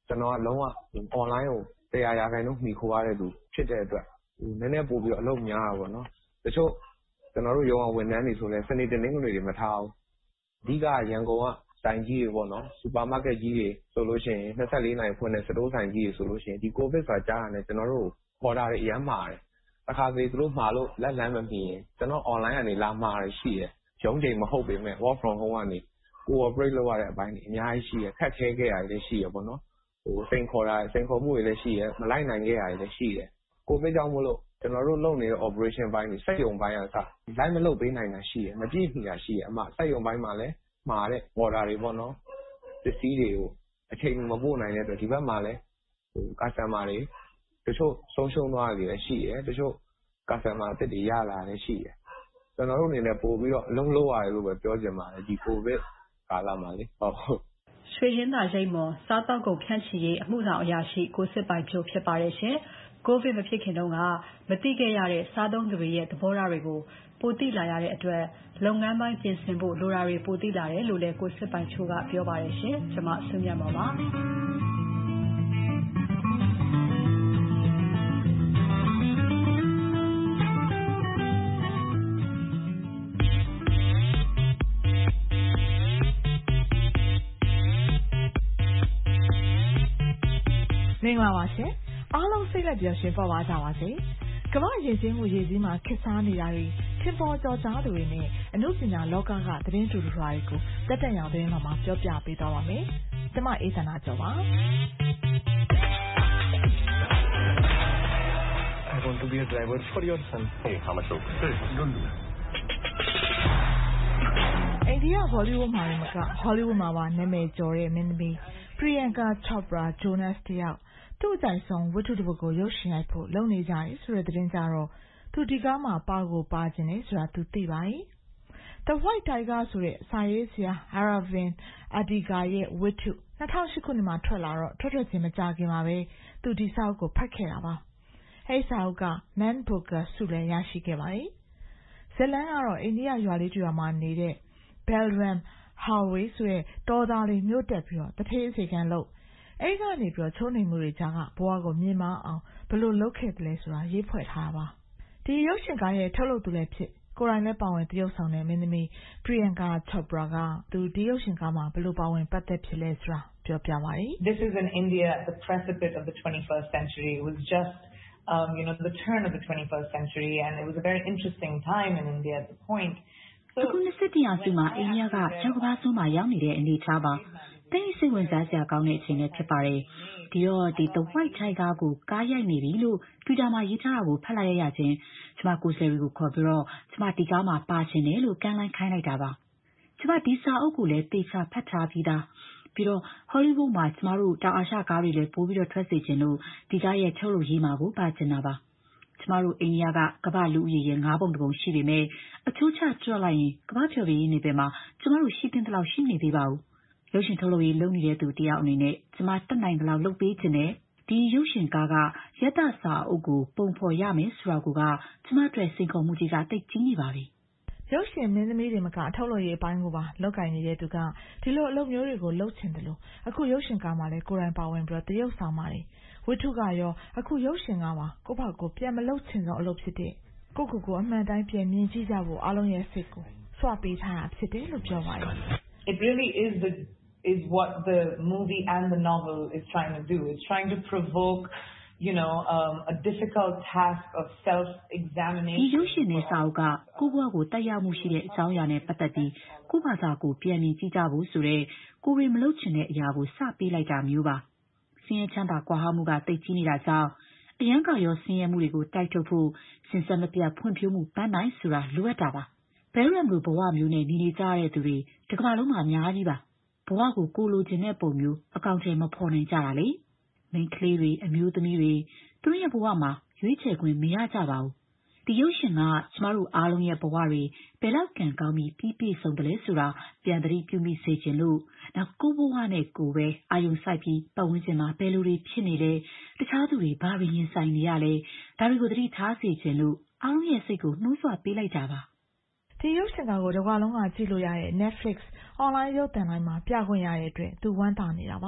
ကျွန်တော်ကလုံးဝ online ကိုone hundredရာခိုင်နှုန်းမှီခိုရတဲ့သူဖြစ်တဲ့အတွက်နည်းနည်းပိုပြီးတော့အလုပ်များတာပေါ့နော်တချို့ကျွန်တော်တို့ရုံးဝန်ထမ်းတွေဆိုလဲစနေတနင်္ဂနွေတွေမထားဘူးအဓိကရန်ကုန်ကဆိုင်ကြီးတွေပေါ့နော်စူပါမားကတ်ကြီးတွေဆိုလို့ရှိရင်twenty-fourနာရီဖွင့်တဲ့စတိုးဆိုင်ကြီးတွေဆိုလို့ရှိရင်ဒီကိုဗစ်ဆိုတာကြားရတယ်ကျွန်တော်တို့ခေါ်တာတွေအများမှာတယ်အခါသေးသူတို့မှာလို့လက်လန်းမမီရင်ကျွန်တော် online ကနေလာမှာရရှိတယ်ရုံးချိန်မဟုတ်ပေမဲ့ work from home ကနေ cooperate လုပ်ရတဲ့အပိုင်းတွေအများကြီးရှိရခက်ခဲခဲ့ရတယ်ရှိရပေါ့နော်ဟိုစိန်ခေါ်တာစိန်ခေါ်မှုတွေလည်းရှိရမလိုက်နိုင်ခဲ့ရတယ်လည်းရှိတယ်ကိုဗစ်ကြောင့်မို့လို့ကျွန်တော်တို့လုပ်နေတဲ့ operation ဘိုင်းတွေစက်ရုံဘိုင်းအစလိုက်မလုပ်ပေးနိုင်တာရှိရမပြည့်မီတာရှိရအမှစက်ရုံဘိုင်းမှာလည်းမှာတဲ့ order တွေပေါ့နော်ပစ္စည်းတွေကိုအချိန်မပို့နိုင်တဲ့အတွက်ဒီဘက်မှာလည်းဟို customer တွေတချို့ဆုံးရှုံးသွားတယ်လည်းရှိတယ်တချို့ customer အသစ်တွေရလာလည်းရှိတယ်ကျွန်တော်တို့အနေနဲ့ပို့ပြီးတော့အလုံးလုံးရတယ်လို့ပဲပြောချင်ပါတယ်ဒီကိုဗစ်ကာလမှာလေဟုတ်ရွှေဟင်းသာရိတ်မော်စားတောက်ကုန်ဖြန့်ချီရေးအမှုဆောင်အရာရှိကိုစစ်ပိုင်ဖြိုးဖြစ်ပါတယ်ရှင်ကိုဗစ်မဖြစ်ခင်တုန်းကမသိခဲ့ရတဲ့စားသုံးသူတွေရဲ့သဘောထားတွေကိုပိုသိလာရတဲ့အတွက်လုပ်ငန်းပိုင်းပြင်ဆင်ဖို့လိုတာတွေပိုသိလာတယ်လို့လည်းကိုစစ်ပိုင်ဖြိုးကပြောပါတယ်ရှင်ကျွန်မဆွေးမြတ်ပါပါမင်္ဂလာပါရှင်အားလုံးစိတ်လက်ပျော်ရွှင်ပေါ်ပါကြပါစေကမ္ဘာ့ရင်ကျင်းမှုရည်စည်းမှာခက်စားနေတာတွေထင်ပေါ်ကျော်ကြားသူတွေနဲ့အမှုပညာလောကကသတင်းတူတူတွေကိုတက်တက်ရောင်သတင်းမှာပြောပြပေးသွားပါမယ်ကျမအေးသနာကျော်ပါ I want to be a driver for your son. Hey, how much? Hey, don't do that. အိန္ဒိယဟောလိဝုဒ်မှာလည်းမကဟောလိဝုဒ်မှာပါနာမည်ကျော်တဲ့မင်းသမီး Priyanka Chopra Jonas တယောက်သူ့အကြိုက်ဆုံးဝတ္ထုတစ်ပုဒ်ကိုရုပ်ရှင်ရိုက်ဖို့လုပ်နေကြတယ်ဆိုတဲ့သတင်းကြတော့သူဒီကားမှာပါကိုပါခြင်းနဲ့ဆိုတာသူသိပါရဲ့ The White Tiger ဆိုတဲ့စာရေးဆရာ Aravind Adiga ရဲ့ဝတ္ထုtwo thousand eightခုနှစ်မှာထွက်လာတော့ထွက်ထွက်ချင်းမကြခင်မှာပဲသူဒီစာအုပ်ကိုဖတ်ခဲ့တာပါအဲဒီစာအုပ်က Man Booker ဆုလည်းရရှိခဲ့ပါတယ်ဇလန်ကတော့အိန္ဒိယရွာလေးတစ်ရွာမှာနေတဲ့ Balram Howey ဆိုတဲ့တော်သားလေးမြို့တက်ပြီးတော့တထေးစီကံလို့အဲ့ကနေပြီးတော့ချုံနေမှုတွေကြားကဘဝကိုမြင်မအောင်ဘယ်လိုလုပ်ခဲ့တယ်လဲဆိုတာရေးဖွဲ့ထားတာပါဒီရုပ်ရှင်ကားရဲ့ထုတ်လုပ်သူလည်းဖြစ်ကိုယ်တိုင်လည်းပါဝင်သရုပ်ဆောင်တဲ့မင်းသမီး Priyanka Chopra ကသူဒီရုပ်ရှင်ကားမှာဘယ်လိုပါဝင်ပတ်သက်ဖြစ်လဲဆိုတာပြောပြပါမယ် This is in India at the precipice of the twenty-first century. It was just um, you know the turn of the twenty-first century and it was a very interesting time in India at the point. အခုtwenty-firstရာစုမှာအိန္ဒိယကကျောက်ကမ္ဘာဆုံးမှာရောက်နေတဲ့အနေအထားပါတိတ်စိတ်ဝင်စားစရာကောင်းတဲ့အချိန်လည်းဖြစ်ပါတယ်ဒီတော့ဒီ The White Tiger ကိုကားရိုက်နေပြီလို့ Twitter မှာရေးထားတာကိုဖတ်လိုက်ရခြင်းကျွန်မကိုယ်စားလှယ်ကိုခေါ်ပြီးတော့ကျွန်မဒီကားမှာပါချင်တယ်လို့ကမ်းလှမ်းခိုင်းလိုက်တာပါကျွန်မဒီစာအုပ်ကိုလည်းတေချာဖတ်ထားပြီးသားပြီးတော့ Hollywood မှာကျွန်မတို့တောင်အာရှကားတွေလည်းပို့ပြီးတော့ထွက်စေချင်လို့ဒီကားရဲ့ထုတ်လုပ်ရေးမှာကိုပါချင်တာပါကျွန်မတို့အိန္ဒိယကကမ္ဘာလူဦးရေရဲ့nineပုံတစ်ပုံရှိပေမဲ့အချိုးချတွက်လိုက်ရင်ကမ္ဘာဖြော်ပြရေးနေပင်မှာကျွန်မတို့ရှိတင်တဲ့လောက်ရှိနေသေးပါဘူးရုပ်ရှင်ထုတ်လုပ်ရေးလုပ်နေတဲ့သူတယောက်အနေနဲ့ကျွန်မတက်နိုင်တဲ့လောက်လုပ်ပေးခြင်းနဲ့ဒီရုပ်ရှင်ကားကရတစာအုပ်ကိုပုံဖော်ရမယ်ဆိုတာကကျွန်မအတွက်စိန်ခေါ်မှုကြီးကတိတ်ကြီးနေပါပြီရုပ်ရှင်မင်းသမီးတွေမကအထောက်လို့ရေးအပိုင်းကိုပါလောက်ကင်နေတဲ့သူကဒီလိုအလုပ်မျိုးတွေကိုလုပ်ချင်တယ်လို့အခုရုပ်ရှင်ကားမှာလည်းကိုယ်တိုင်ပါဝင်ပြီးတော့တရုပ်ဆောင်ပါတယ်ဝတ္ထုကရောအခုရုပ်ရှင်ကားမှာကိုယ့်ဘာကိုပြန်မလုပ်ချင်တော့အလုပ်ဖြစ်တဲ့ကိုယ့်ကိုယ်ကိုအမှန်တိုင်းပြန်မြင်ကြည့်ကြဖို့အားလုံးရဲ့စိတ်ကိုစွန့်ပေးထားတာဖြစ်တယ်လို့ပြောပါတယ် It really is the is what the movie and the novel is trying to do. It's trying to provoke, you know, um, a difficult task of self-examination. ဒီရုပ်ရှင်နဲ့စာအုပ်ကကိုယ့်ဘဝကိုတက်ရောက်မှုရှိတဲ့အကြောင်းအရာနဲ့ပတ်သက်ပြီးကိုယ့်ဘာသာကိုပြန်မြင်ကြည့်ကြဖို့ဆိုတဲ့ကိုယ်ရင်မလုပ်ချင်တဲ့အရာကိုစပေးလိုက်တာမျိုးပါဆင်းရဲချမ်းသာကွာဟမှုကတိတ်ကြီးနေတာကြောင့်အရန်ကရောဆင်းရဲမှုတွေကိုတိုက်ထုတ်ဖို့စဉ်ဆက်မပြတ်ဖွံ့ဖြိုးမှုပန်းနိုင်ဆိုတာလိုအပ်တာပါဘဲရမ်လိုဘဝမျိုးနဲ့နေနေကြတဲ့သူတွေဒီကမ္ဘာလုံးမှာအများကြီးပါဘဝကိုကိုလိုချင်တဲ့ပုံမျိုးအကောင့်ထဲမဖော်နိုင်ကြတာလေမိန်းကလေးတွေအမျိုးသမီးတွေသူတို့ရဲ့ဘဝမှာရွေးချယ်ခွင့်မရကြပါဘူးဒီရုပ်ရှင်ကကျမတို့အားလုံးရဲ့ဘဝတွေဘယ်လောက်ကံကောင်းပြီးပြီးပြည့်စုံတယ်လဲဆိုတာပြန်သတိပြုမိစေချင်လို့နောက်ကိုဘဝနဲ့ကိုပဲအာယုံစိုက်ပြီးပတ်ဝန်းကျင်မှာဘယ်လိုတွေဖြစ်နေလဲတခြားသူတွေဘာတွေရင်ဆိုင်နေရလဲဒါတွေကိုသတိထားစေချင်လို့အားလုံးရဲ့စိတ်ကိုနှိုးဆွပေးလိုက်တာပါဒီရုပ်ရှင်ကားကိုတစ်ကမ္ဘာလုံးကကြည့်လို့ရတဲ့ Netflix အွန်လိုင်းရုပ်သံလိုင်းမှာပြခွင့်ရတဲ့အတွက်သူဝမ်းသာနေတာပါ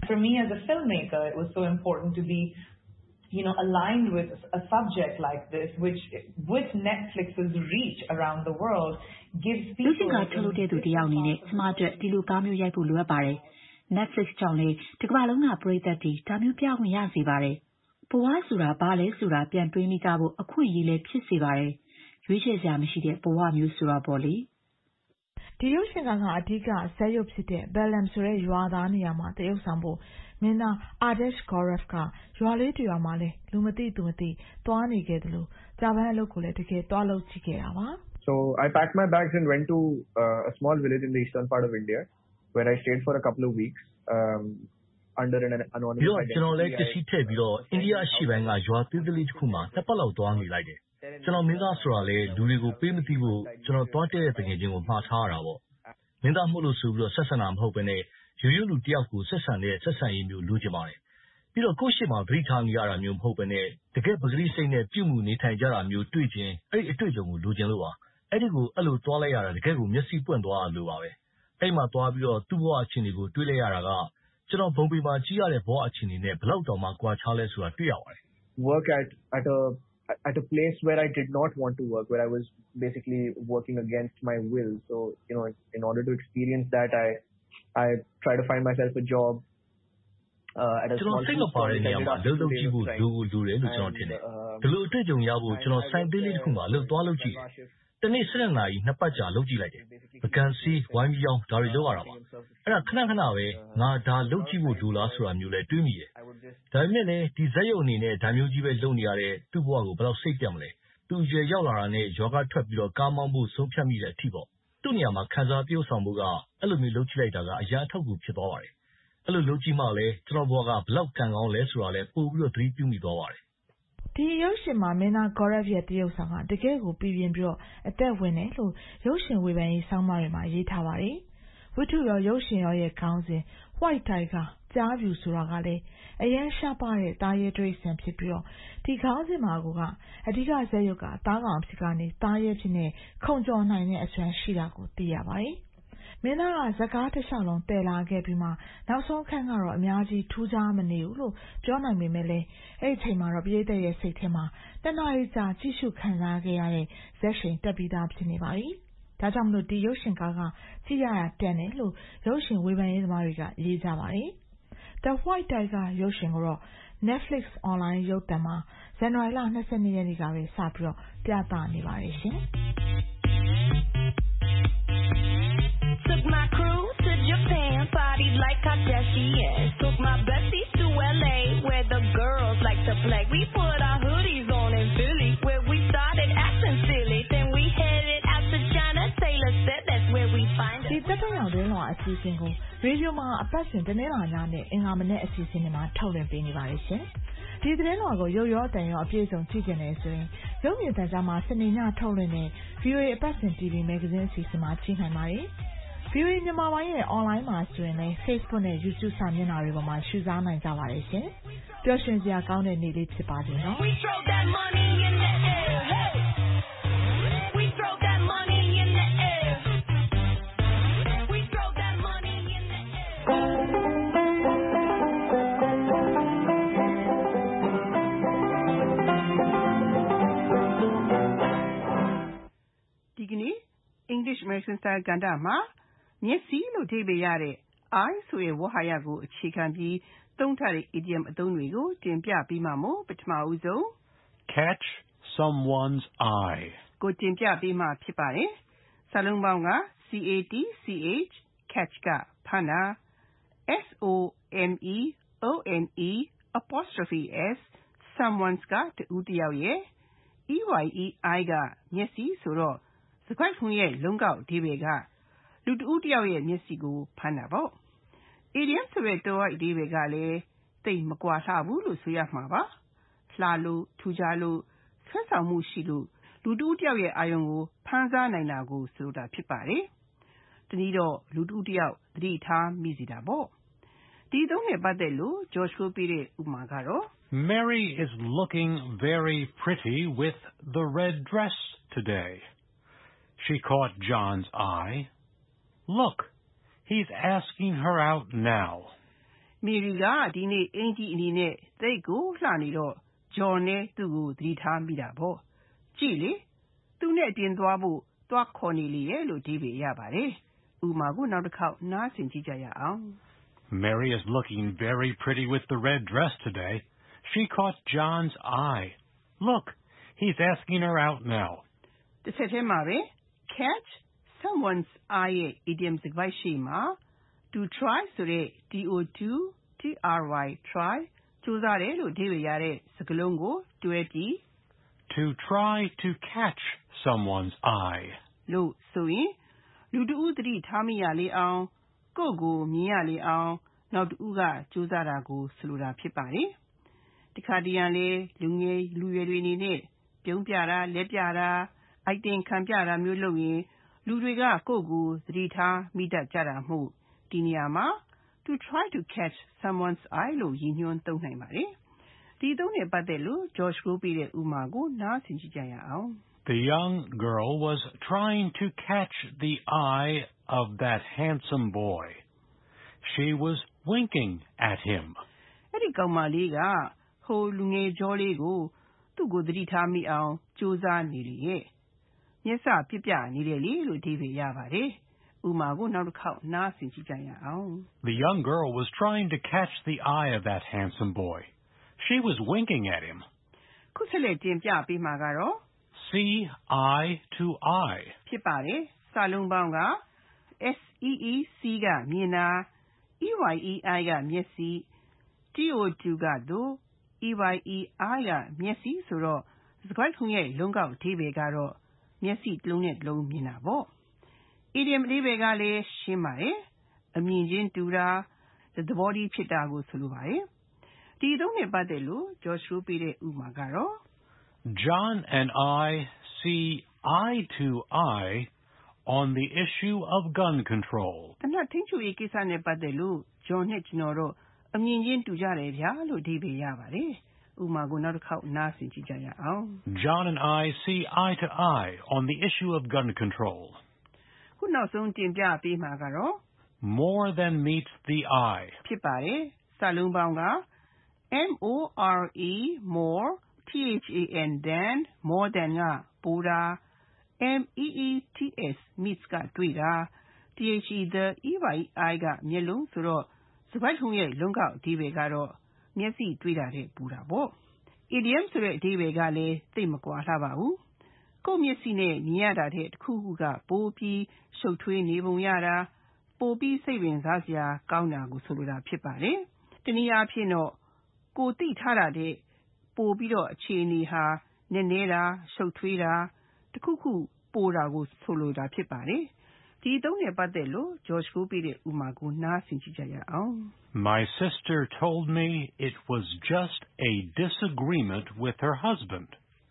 For me as a filmmaker, it was so important to be, you know, aligned with a subject like this, which with Netflix's reach around the world gives people. လူချင်းကထုတ်လုပ်တဲ့သူတယောက်အနေနဲ့ကျမအတွက်ဒီလိုကားမျိုးရိုက်ဖို့လိုအပ်ပါတယ်။ Netflix ကြောင့်လေဒီကမ္ဘာလုံးကပရိသတ်တွေဒါမျိုးပြခွင့်ရစေပါတယ်။ဘဝဆိုတာဘာလဲဆိုတာပြန်တွေးမိကြဖို့အခွင့်အရေးလေးဖြစ်စေပါတယ်။ရွေးချယ်စရာမရှိတဲ့ဘဝမျိုးဆိုတာပေါ့လေ။ဒီရုပ်ရှင်ကားကအဓိကဇာတ်ရုပ်ဖြစ်တဲ့ Belem ဆိုတဲ့ရွာသားနေရာမှာတရုပ်ဆောင်ဖို့မင်းသား Ardesh Gaurav ကရွာလေးတရွာမှာလဲလူမသိသူမသိသွားနေခဲ့တယ်လို့ဂျပန်အလုပ်ကိုလည်းတကယ်သွားလုပ်ကြည့်ခဲ့တာပါ So I packed my bags and went to uh, a small village in the eastern part of India where I stayed for a couple of weeks um, under an anonymous identity. ကျွန်တော်လည်းတရှိထည့်ပြီးတော့အိန္ဒိယအရှေ့ပိုင်းကရွာသေးသေးလေးတစ်ခုမှာနှစ်ပတ်လောက်သွားနေလိုက်တယ်ကျွန်တော်မင်းသားဆိုတာလေလူတွေကိုပေးမသိဖို့ကျွန်တော်သွားတဲ့တကယ်ချင်းကိုမှားထားရတာပေါ့မင်းသားမှုလို့ဆိုပြီးတော့ဆက်ဆံတာမဟုတ်ဘဲနဲ့ရိုးရိုးလူတယောက်ကိုဆက်ဆံတဲ့ဆက်ဆံရေးမျိုးလိုချင်ပါတယ်ပြီးတော့ကိုယ့်ရှိမှသတိထားနေရတာမျိုးမဟုတ်ဘဲနဲ့တကယ်ပဂတိစိတ်နဲ့ပြုမှုနေထိုင်ကြတာမျိုးတွေ့ချင်းအဲ့ဒီအတွေ့အကြုံကိုလိုချင်လို့ပါအဲ့ဒီကိုအဲ့လိုသွားလိုက်ရတာတကယ်ကိုမျက်စိပွင့်သွားလို့ပါပဲအဲ့မှာသွားပြီးတော့သူ့ဘဝအခြေအနေကိုတွေးလိုက်ရတာကကျွန်တော်ဘုံပေမှာကြီးရတဲ့ဘဝအခြေအနေနဲ့ဘယ်လောက်တောင်မှကွာခြားလဲဆိုတာတွေ့ရပါတယ် Work at at a at a place where I did not want to work, where I was basically working against my will. So, you know, in order to experience that, I I try to find myself a job uh, at a small store. ကျွန်တော်စိတ်မပါတဲ့နေရာမှာလှုပ်လှုပ်ကြည့်ဖို့လိုလိုတယ်လို့ကျွန်တော်ထင်တယ်။ဒီလိုအတွေ့အကြုံရဖို့ကျွန်တော်စိုင်းသေးလေးတစ်ခုမှလှုပ်သွားလှုပ်ကြည့်တယ်။တနေ့၁၂နာရီနှစ်ပတ်ကြာလှုပ်ကြည့်လိုက်တယ်။ပကံစီဝိုင်းပြောင်းဒါတွေလုပ်ရတာပါ။အဲ့ဒါခဏခဏပဲငါဒါလှုပ်ကြည့်ဖို့လိုလားဆိုတာမျိုးလဲတွေးမိတယ်။ဒါပေမဲ့လည်းဒီဇက်ရုံအနေနဲ့ဒါမျိုးကြီးပဲလုပ်နေရတဲ့သူ့ဘဝကိုဘယ်လောက်စိတ်ပြတ်မလဲ။သူရွယ်ရောက်လာတာနဲ့ယောဂထွက်ပြီးတော့ကားမောင်းဖို့ဆုံးဖြတ်မိတဲ့အထိပေါ့။သူ့နေရာမှာခံစားပြုဆောင်ဖို့ကအဲ့လိုမျိုးလှုပ်ကြည့်လိုက်တာကအရာအထောက်ကူဖြစ်သွားပါတယ်။အဲ့လိုလှုပ်ကြည့်မှလည်းကျွန်တော်ဘဝကဘယ်လောက်ကံကောင်းလဲဆိုတာလဲပို့ပြီးတော့သတိပြုမိသွားပါတယ်။ဒီရုပ်ရှင်မှာမင်းသား Gaurav ရဲ့တရုပ်ဆောင်ကတကယ်ကိုပြည်ပြင်းပြီးတော့အသက်ဝင်တယ်လို့ရုပ်ရှင်ဝေဖန်ရေးဆောင်းပါးတွေမှာရေးထားပါတယ်။ဝတ္ထုရောရုပ်ရှင်ရောရဲ့ခေါင်းစဉ် White Tiger ကြားဖြူဆိုတာကလည်းအရန်ရှားပါတဲ့တာရဲတွေးဆန်ဖြစ်ပြီးတော့ဒီခေါင်းစဉ်မှာကအဓိကဇာတ်ရုပ်ကတားကောင်ဖြစ်ကနေတာရဲဖြစ်နေခုံကျော်နိုင်တဲ့အစွမ်းရှိတာကိုသိရပါတယ်။မင်းသားကဇကားတစ်လျှောက်လုံးတည်လာခဲ့ပြီးမှနောက်ဆုံးခန်းကတော့အများကြီးထူးခြားမနေဘူးလို့ပြောနိုင်ပေမဲ့လည်းအဲ့ဒီအချိန်မှာတော့ပရိသတ်ရဲ့စိတ်ထဲမှာတဏှာရီစာကြည့်ရှုခံစားခဲ့ရတဲ့ဇက်ရှင်တက်ပြီးသားဖြစ်နေပါပြီ။ဒါကြောင့်မလို့ဒီရုပ်ရှင်ကားကကြည့်ရတာတန်တယ်လို့ရုပ်ရှင်ဝေဖန်ရေးသမားတွေကရေးကြပါတယ်။ The White Tiger ရုပ်ရှင်ကိုတော့ Netflix online ရုပ်သံမှာဇန်နဝါရီလ၂၂ရက်နေ့ကပဲစပြီးတော့ပြသနေပါတယ်ရှင်။ Took my crew to Japan, partied like Kardashians. Took my besties to L A, where the girls like to play. We put our hoodies on in Philly, where we started acting silly. Then we headed out to China. Taylor said that's where we find it. ဒီတက်တဲ့ရောင်တွင်းလောအစီအစဉ်ကိုရေဒီယိုမှာအပတ်စဉ်တနေ့လာညနဲ့အင်္ဂါမနေ့အစီအစဉ်တွေမှာထုတ်လွှင့်ပေးနေပါတယ်ရှင်။ဒီသတင်းတော်ကိုရုပ်ရောအတန်ရောအပြည့်စုံကြည့်ကြတယ်ဆိုရင်ရုပ်မြင်သံကြားမှာစနေညထုတ်လွှင့်တဲ့ V O A အပတ်စဉ် T V Magazine အစီအစဉ်မှာကြည့်နိုင်ပါတယ်။ V O A မြန်မာပိုင်းရဲ့ online မှာဆိုရင်လည်း Facebook နဲ့ YouTube စာမျက်နှာတွေပေါ်မှာရှုစားနိုင်ကြပါတယ်ရှင်။ပျော်ရွှင်စရာကောင်းတဲ့နေ့လေးဖြစ်ပါစေနော်။ We throw that money in the air. Hey. We throw that money in the air. We throw that money in the air. ဒီကနေ့ English American Style ကဏ္ဍမှာမျက်စိလို့အဓိပ္ပာယ်ရတဲ့ eye ဆိုတဲ့ဝေါဟာရကိုအခြေခံပြီးသုံးထားတဲ့ idiom အသုံးတွေကိုတင်ပြပေးမှာမို့ပထမဦးဆုံး catch someone's eye ကိုတင်ပြပေးမှာဖြစ်ပါတယ်။စာလုံးပေါင်းက C A T C H catch ကဖမ်းတာ S O M E O N E apostrophe S someone's ကတူတယောက်ရဲ့ E Y E I ကမျက်စိဆိုတော့စကားခုံရဲ့လုံးကောက်အဓိပ္ပာယ်ကလူတူတယောက်ရဲ့မျက်စိကိုဖမ်းတာပေါ့။ idiom ဆိုတဲ့တော်အဓိပ္ပာယ်ကလည်းသိမကွာလှဘူးလို့ဆိုရမှာပါ။လှလို့ထူကြလို့ဆွဲဆောင်မှုရှိလို့လူတူတယောက်ရဲ့အာယုံကိုဖမ်းစားနိုင်တာကိုဆိုတာဖြစ်ပါတယ်။တနည်းတော့လူတူတယောက်သတိထားမိစေတာပေါ့။ဒီသုံးနဲ့ပတ်သက်လို့ George ကိုပြတဲ့ဥပမာကတော့ Mary is looking very pretty with the red dress today. She caught John's eye. Look, he's asking her out now. Mary ကဒီနေ့အင်ကြီးအနေနဲ့သိတ်ကိုလှနေတော့ John နဲ့သူ့ကိုသတိထားမိတာပေါ့။ကြည့်လေသူနဲ့အပြင်သွားဖို့သွားခေါ်နေလေရဲ့လို့ဒီပေရပါတယ်။ဥပမာကိုနောက်တစ်ခေါက်နားဆင်ကြည့်ကြရအောင် Mary is looking very pretty with the red dress today. She caught John's eye. Look, he's asking her out now. တစ်ဆက်တည်းမှာပဲ catch someone's eye ရဲ့ idiom စကားပိုက်ရှိမှာ to try ဆိုတဲ့ to try try ကြိုးစားတယ်လို့အဓိပ္ပာယ်ရတဲ့စကားလုံးကိုတွဲပြီး to try to catch someone's eye လို့ဆိုရင်လူတဦးသတိထားမိရလေအောင်ကိုယ့်ကိုမြင်ရလေအောင်နောက်တဦးကကြိုးစားတာကိုဆိုလိုတာဖြစ်ပါတယ်။ဒီခါတည်းရန်လေလူငယ်လူရွယ်တွေအနေနဲ့ပြုံးပြတာလက်ပြတာအိုက်တင်ခံပြတာမျိုးလုပ်ရင်လူတွေကကိုယ့်ကိုသတိထားမိတတ်ကြတာမို့ဒီနေရာမှာ to try to catch someone's eye လို့ရည်ညွှန်းသုံးနိုင်ပါတယ်။ဒီသုံးနဲ့ပတ်သက်လို့ George ကိုပြတဲ့ဥမာကိုနားဆင်ကြည့်ကြရအောင် The young girl was trying to catch the eye of that handsome boy. She was winking at him. အဲ့ဒီကောင်မလေးကဟိုလူငယ်ကျော်လေးကိုသူ့ကိုသတိထားမိအောင်ကြိုးစားနေလေရဲ့မျက်စပြပြနေတယ်လေလို့အဓိပ္ပာယ်ရပါတယ်။ဥပမာကိုနောက်တစ်ခေါက်နားဆင်ကြည့်ကြရအောင် The young girl was trying to catch the eye of that handsome boy. She was winking at him. ခုဆက်လက်တင်ပြပေးမှာကတော့ see eye to eye ဖြစ်ပါတယ်။စာလုံးပေါင်းက S E E C ကမြင်တာ E Y E I ကမျက်စိ T O two ကသို့ E Y E I ကမျက်စိဆိုတော့စကားခုံရဲ့လုံးကောက်အဓိပ္ပာယ်ကတော့မျက်စိတစ်လုံးနဲ့တစ်လုံးမြင်တာပေါ့။ idiom အဓိပ္ပာယ်ကလည်းရှင်းပါတယ်။အမြင်ချင်းတူတာသဘောတည်းဖြစ်တာကိုဆိုလိုပါတယ်။ဒီသုံးနဲ့ပတ်သက်လို့ George ကိုပြတဲ့ဥပမာကတော့ John and I see eye to eye on the issue of gun control. တနက်ထင်းချူရေးကိစ္စနဲ့ပတ်သက်လို့ John နဲ့ကျွန်တော်တို့အမြင်ချင်းတူကြတယ်ဗျာလို့အဓိပ္ပာယ်ရပါတယ်။ဥပမာကိုနောက်တစ်ခေါက်နားဆင်ကြည့်ကြရအောင် John and I see eye to eye on the issue of gun control. ခုနောက်ဆုံးတင်ပြပေးမှာကတော့ more than meets the eye ဖြစ်ပါတယ်။စာလုံးပေါင်းက M O R E more T H A N than more than ကပိုတာ M E E T S meets ကတွေ့တာ T H E the E Y E I ကမျက်လုံးဆိုတော့စကားထုံးရဲ့လုံးကောက်အဓိပ္ပာယ်ကတော့မျက်စိတွေ့တာတဲ့ပူတာပေါ့။ idiom ဆိုတဲ့အဓိပ္ပာယ်ကလည်းသိမကွာလှပါဘူး။ကိုယ့်မျက်စိနဲ့မြင်ရတာတဲ့တစ်ခုခုကပိုပြီးရှုပ်ထွေးနေပုံရတာပိုပြီးစိတ်ဝင်စားစရာကောင်းတာကိုဆိုလိုတာဖြစ်ပါတယ်။တနည်းအားဖြင့်တော့ကိုသိထားတာတဲ့ပိုပြီးတော့အခြေအနေဟာနည်းနည်းတာရှုပ်ထွေးတာတစ်ခုခုပိုတာကိုဆိုလိုတာဖြစ်ပါတယ်။ဒီသုံးနဲ့ပတ်သက်လို့ George ကိုပြတဲ့ဥမာကိုနားဆင်ကြည့်ကြရအောင် My sister told me it was just a disagreement with her husband.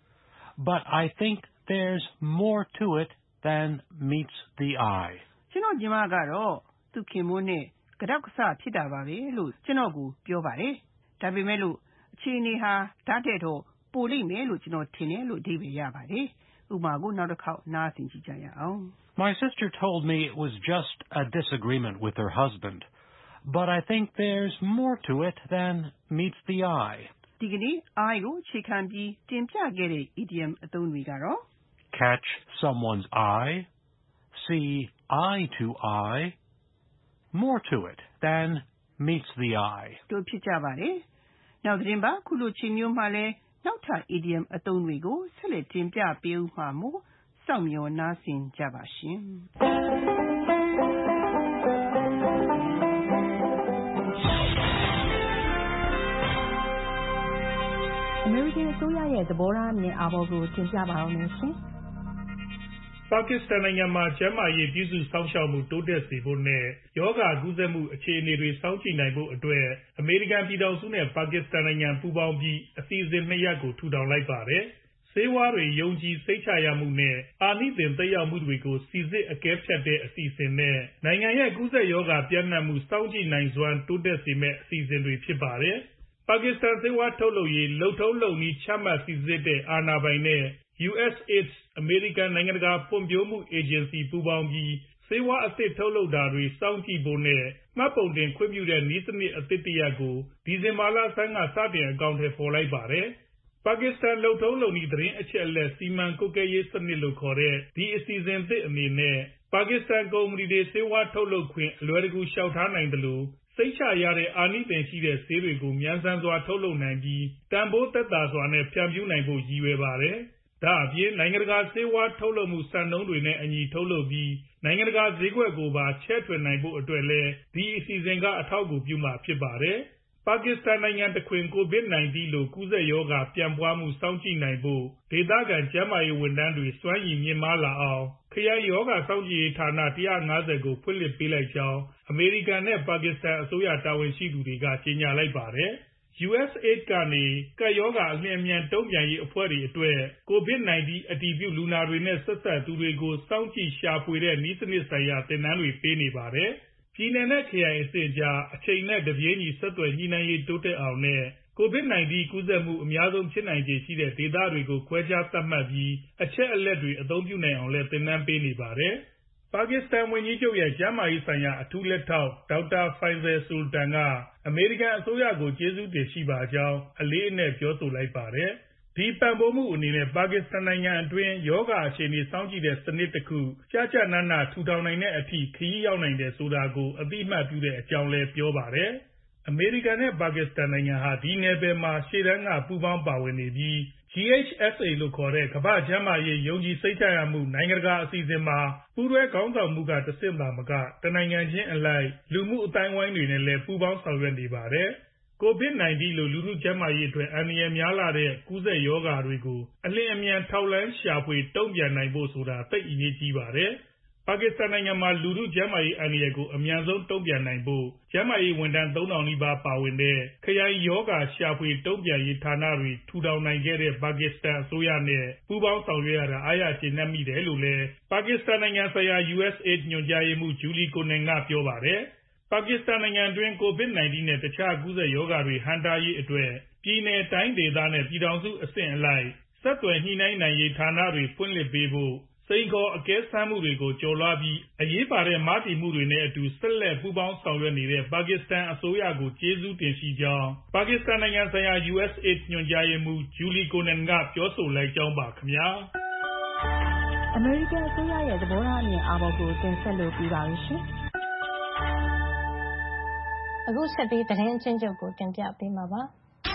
But I think there's more to it than meets the eye. ကျွန်တော်ညီမကတော့သူခင်မိုးနဲ့ကြောက်ကဆဖြစ်တာပါပဲလို့ကျွန်တော်ကိုပြောပါတယ်။ဒါပေမဲ့လို့အခြေအနေဟာဓာတ်တဲ့တော့ပိုလိမ့်မယ်လို့ကျွန်တော်ထင်တယ်လို့အဓိပ္ပာယ်ရပါတယ်။ဥပမာကိုနောက်တစ်ခေါက်နားဆင်ကြည့်ကြရအောင် My sister told me it was just a disagreement with her husband, but I think there's more to it than meets the eye. ဒီကနေ့ eye ကိုအခြေခံပြီးတင်ပြခဲ့တဲ့ idiom အသုံးတွေကတော့ catch someone's eye, see eye to eye, more to it than meets the eye. တို့ဖြစ်ကြပါတယ်။နောက်သတင်းပါခုလိုချိန်မျိုးမှလည်းနောက်ထပ် idiom အသုံးတွေကိုဆက်လက်တင်ပြပေးဦးမှာမို့စောင့်မျှော်နားဆင်ကြပါရှင်။ American အစိုးရရဲ့သဘောထားအမြင်အာဘော်ကိုတင်ပြပါအောင်မယ်ရှင်။ပါကစ္စတန်နိုင်ငံမှာကျန်းမာရေးပြည်စုစောင့်ရှောက်မှုတိုးတက်စေဖို့နဲ့ရောဂါကူးစက်မှုအခြေအနေတွေစောင့်ကြည့်နိုင်ဖို့အတွက်အမေရိကန်ပြည်ထောင်စုနဲ့ပါကစ္စတန်နိုင်ငံပူးပေါင်းပြီးအစီအစဉ်နှစ်ရပ်ကိုထူထောင်လိုက်ပါတယ်။ဆေးဝါးတွေယုံကြည်စိတ်ချရမှုနဲ့အာနိသင်သက်ရောက်မှုတွေကိုစီစစ်အကဲဖြတ်တဲ့အစီအစဉ်နဲ့နိုင်ငံရဲ့ကူးစက်ရောဂါပြန့်နှံ့မှုစောင့်ကြည့်နိုင်စွမ်းတိုးတက်စေမယ့်အစီအစဉ်တွေဖြစ်ပါတယ်။ပါကစ္စတန်ဆေးဝါးထုတ်လုပ်ရေးလုပ်ထုံးလုပ်နည်းချမှတ်စီစစ်တဲ့အာဏာပိုင်နဲ့ U S A I D S အမေရိကန်နိုင်ငံတကာဖွံ့ဖြိုးမှုအေဂျင်စီပူးပေါင်းပြီးဆဆေးဝါးအသစ်ထုတ်လုပ်တာတွေစောင့်ကြည့်ဖို့နဲ့မှတ်ပုံတင်ခွင့်ပြုတဲ့နည်းစနစ်အသစ်တရပ်ကိုဒီဇင်ဘာလဆန်းကစတင်အကောင်အထည်ဖော်လိုက်ပါတယ်။ပါကစ္စတန်လုပ်ထုံးလုပ်နည်းသတင်းအချက်အလက်စီမံကွပ်ကဲရေးစနစ်လို့ခေါ်တဲ့ဒီအစီအစဉ်သစ်အနေနဲ့ပါကစ္စတန်ကုမ္ပဏီတွေဆေးဝါးထုတ်လုပ်ခွင့်အလွယ်တကူလျှောက်ထားနိုင်တယ်လို့စိတ်ချရတဲ့အာနိသင်ရှိတဲ့ဆေးတွေကိုမြန်ဆန်စွာထုတ်လုပ်နိုင်ပြီးတန်ဖိုးသက်သာစွာနဲ့ဖြန့်ဖြူးနိုင်ဖို့ရည်ရွယ်ပါတယ်။ဒါအပြင်နိုင်ငံတကာဆေးဝါးထုတ်လုပ်မှုစံနှုန်းတွေနဲ့အညီထုတ်လုပ်ပြီးနိုင်ငံတကာဈေးကွက်ကိုပါချဲ့ထွင်နိုင်ဖို့အတွက်လည်းဒီအစီအစဉ်ကအထောက်အကူပြုမှာဖြစ်ပါတယ်။ပါကစ္စတန်နိုင်ငံတခွင် ကိုဗစ် ၁၉ လိုကူးစက်ရောဂါပြန့်ပွားမှုစောင့်ကြည့်နိုင်ဖို့ဒေသခံကျန်းမာရေးဝန်ထမ်းတွေစွမ်းရည်မြင့်မားလာအောင်ခရိုင်ရောဂါစောင့်ကြည့်ရေးဌာန၁၅၀ကိုဖွင့်လှစ်ပေးလိုက်ကြောင်းအမေရိကန်နဲ့ပါကစ္စတန်အစိုးရတာဝန်ရှိသူတွေကကြေညာလိုက်ပါတယ်။ ယူအက်စ်အေဒ် ကနေကပ်ရောဂါအလျင်အမြန်တုံ့ပြန်ရေးအဖွဲ့တွေအတွက်ကိုဗစ် ၁၉ အတည်ပြုလူနာတွေနဲ့ဆက်စပ်သူတွေကိုစောင့်ကြည့်ရှာဖွေတဲ့နည်းစနစ်ဆိုင်ရာသင်တန်းတွေပေးနေပါတယ်။ပြည်နယ်နဲ့ခရိုင်အဆင့်ကြားအချိန်နဲ့တပြေးညီဆက်သွယ်ညှိနှိုင်းရေးတိုးတက်အောင်နဲ့ကိုဗစ် ၁၉ ကူးစက်မှုအများဆုံးဖြစ်နိုင်ခြေရှိတဲ့ဒေသတွေကိုခွဲခြားသတ်မှတ်ပြီးအချက်အလက်တွေအသုံးပြုနိုင်အောင်လည်းသင်တန်းပေးနေပါတယ်။ပါကစ္စတန်ဝန်ကြီးချုပ်ရဲ့ကျန်းမာရေးဆိုင်ရာအထူးလက်ထောက်ဒေါက်တာဖိုင်ဇယ်ဆူလ်တန်ကအမေရိကန်အစိုးရကိုကျေးဇူးတင်ရှိပါကြောင်းအလေးအနက်ပြောဆိုလိုက်ပါတယ်။ဒီပံ့ပိုးမှုအနေနဲ့ပါကစ္စတန်နိုင်ငံအတွင်းရောဂါအခြေအနေစောင့်ကြည့်တဲ့စနစ်တစ်ခုကျကျနနထူထောင်နိုင်တဲ့အထိခရီးရောက်နိုင်တယ်ဆိုတာကိုအသိအမှတ်ပြုတဲ့အကြောင်းလည်းပြောပါတယ်။အမေရိကန်နဲ့ပါကစ္စတန်နိုင်ငံဟာဒီနယ်ပယ်မှာရှေ့တန်းကပူးပေါင်းပါဝင်နေပြီး ဂျီ အိတ်ချ် အက်စ် အေ လို့ခေါ်တဲ့ကမ္ဘာ့ကျန်းမာရေးယုံကြည်စိတ်ချရမှုနိုင်ငံတကာအစီအစဉ်မှာပူးတွဲခေါင်းဆောင်မှုကတဆင့်သာမကတနိုင်ငံချင်းအလိုက်လူမှုအသိုင်းအဝိုင်းတွေနဲ့လည်းပူးပေါင်းဆောင်ရွက်နေပါတယ်။ကိုဗစ် ၁၉ လိုလူထုကျန်းမာရေးအတွက်အန္တရာယ်များလှတဲ့ကူးစက်ရောဂါတွေကိုအလျင်အမြန်ထောက်လှမ်းရှာဖွေတုံ့ပြန်နိုင်ဖို့ဆိုတာသိပ်အရေးကြီးပါတယ်။ပါကစ္စတန်နိုင်ငံမှာလူထုကျန်းမာရေးအန္တရာယ်ကိုအမြန်ဆုံးတုံ့ပြန်နိုင်ဖို့ကျန်းမာရေးဝန်ထမ်းသုံးထောင်နီးပါးပါဝင်တဲ့ခရိုင်ရောဂါရှာဖွေတုံ့ပြန်ရေးဌာနတွေထူထောင်နိုင်ခဲ့တဲ့ပါကစ္စတန်အစိုးရနဲ့ပူးပေါင်းဆောင်ရွက်ရတာအားရကျေနပ်မိတယ်လို့လည်းပါကစ္စတန်နိုင်ငံဆိုင်ရာ ယူအက်စ်အေဒ် ညွှန်ကြားရေးမှူးဂျူလီကိုနန်ကပြောပါတယ်။ပါကစ္စတန်နိုင်ငံအတွင်းကိုဗစ် ၁၉ နဲ့တခြားကူးစက်ရောဂါတွေဟန့်တားရေးအတွက်ပြည်နယ်တိုင်းဒေသနဲ့ပြည်ထောင်စုအဆင့်အလိုက်ဆက်သွယ်ညှိနှိုင်းနိုင်ရေးဌာနတွေဖွင့်လှစ်ပေးဖို့စိန်ခေါ်အကဲစမ်းမှုတွေကိုကျော်လွှားပြီးအရေးပါတဲ့မတည်မှုတွေနဲ့အတူဆက်လက်ပူးပေါင်းဆောင်ရွက်နေတဲ့ပါကစ္စတန်အစိုးရကိုကျေးဇူးတင်ရှိကြောင်းပါကစ္စတန်နိုင်ငံဆိုင်ရာ ယူအက်စ်အေဒ် ညွှန်ကြားရေးမှူးဂျူလီကိုနန်ကပြောဆိုလိုက်ကြောင်းပါခင်ဗျာအမေရိကန်အစိုးရရဲ့သဘောထားအမြင်အာဘော်ကိုတင်ဆက်လို့ပြီးပါပြီရှင်အခုဆက်ပြီးသတင်းအချင်းချုပ်ကိုတင်ပြပေးမှာပါ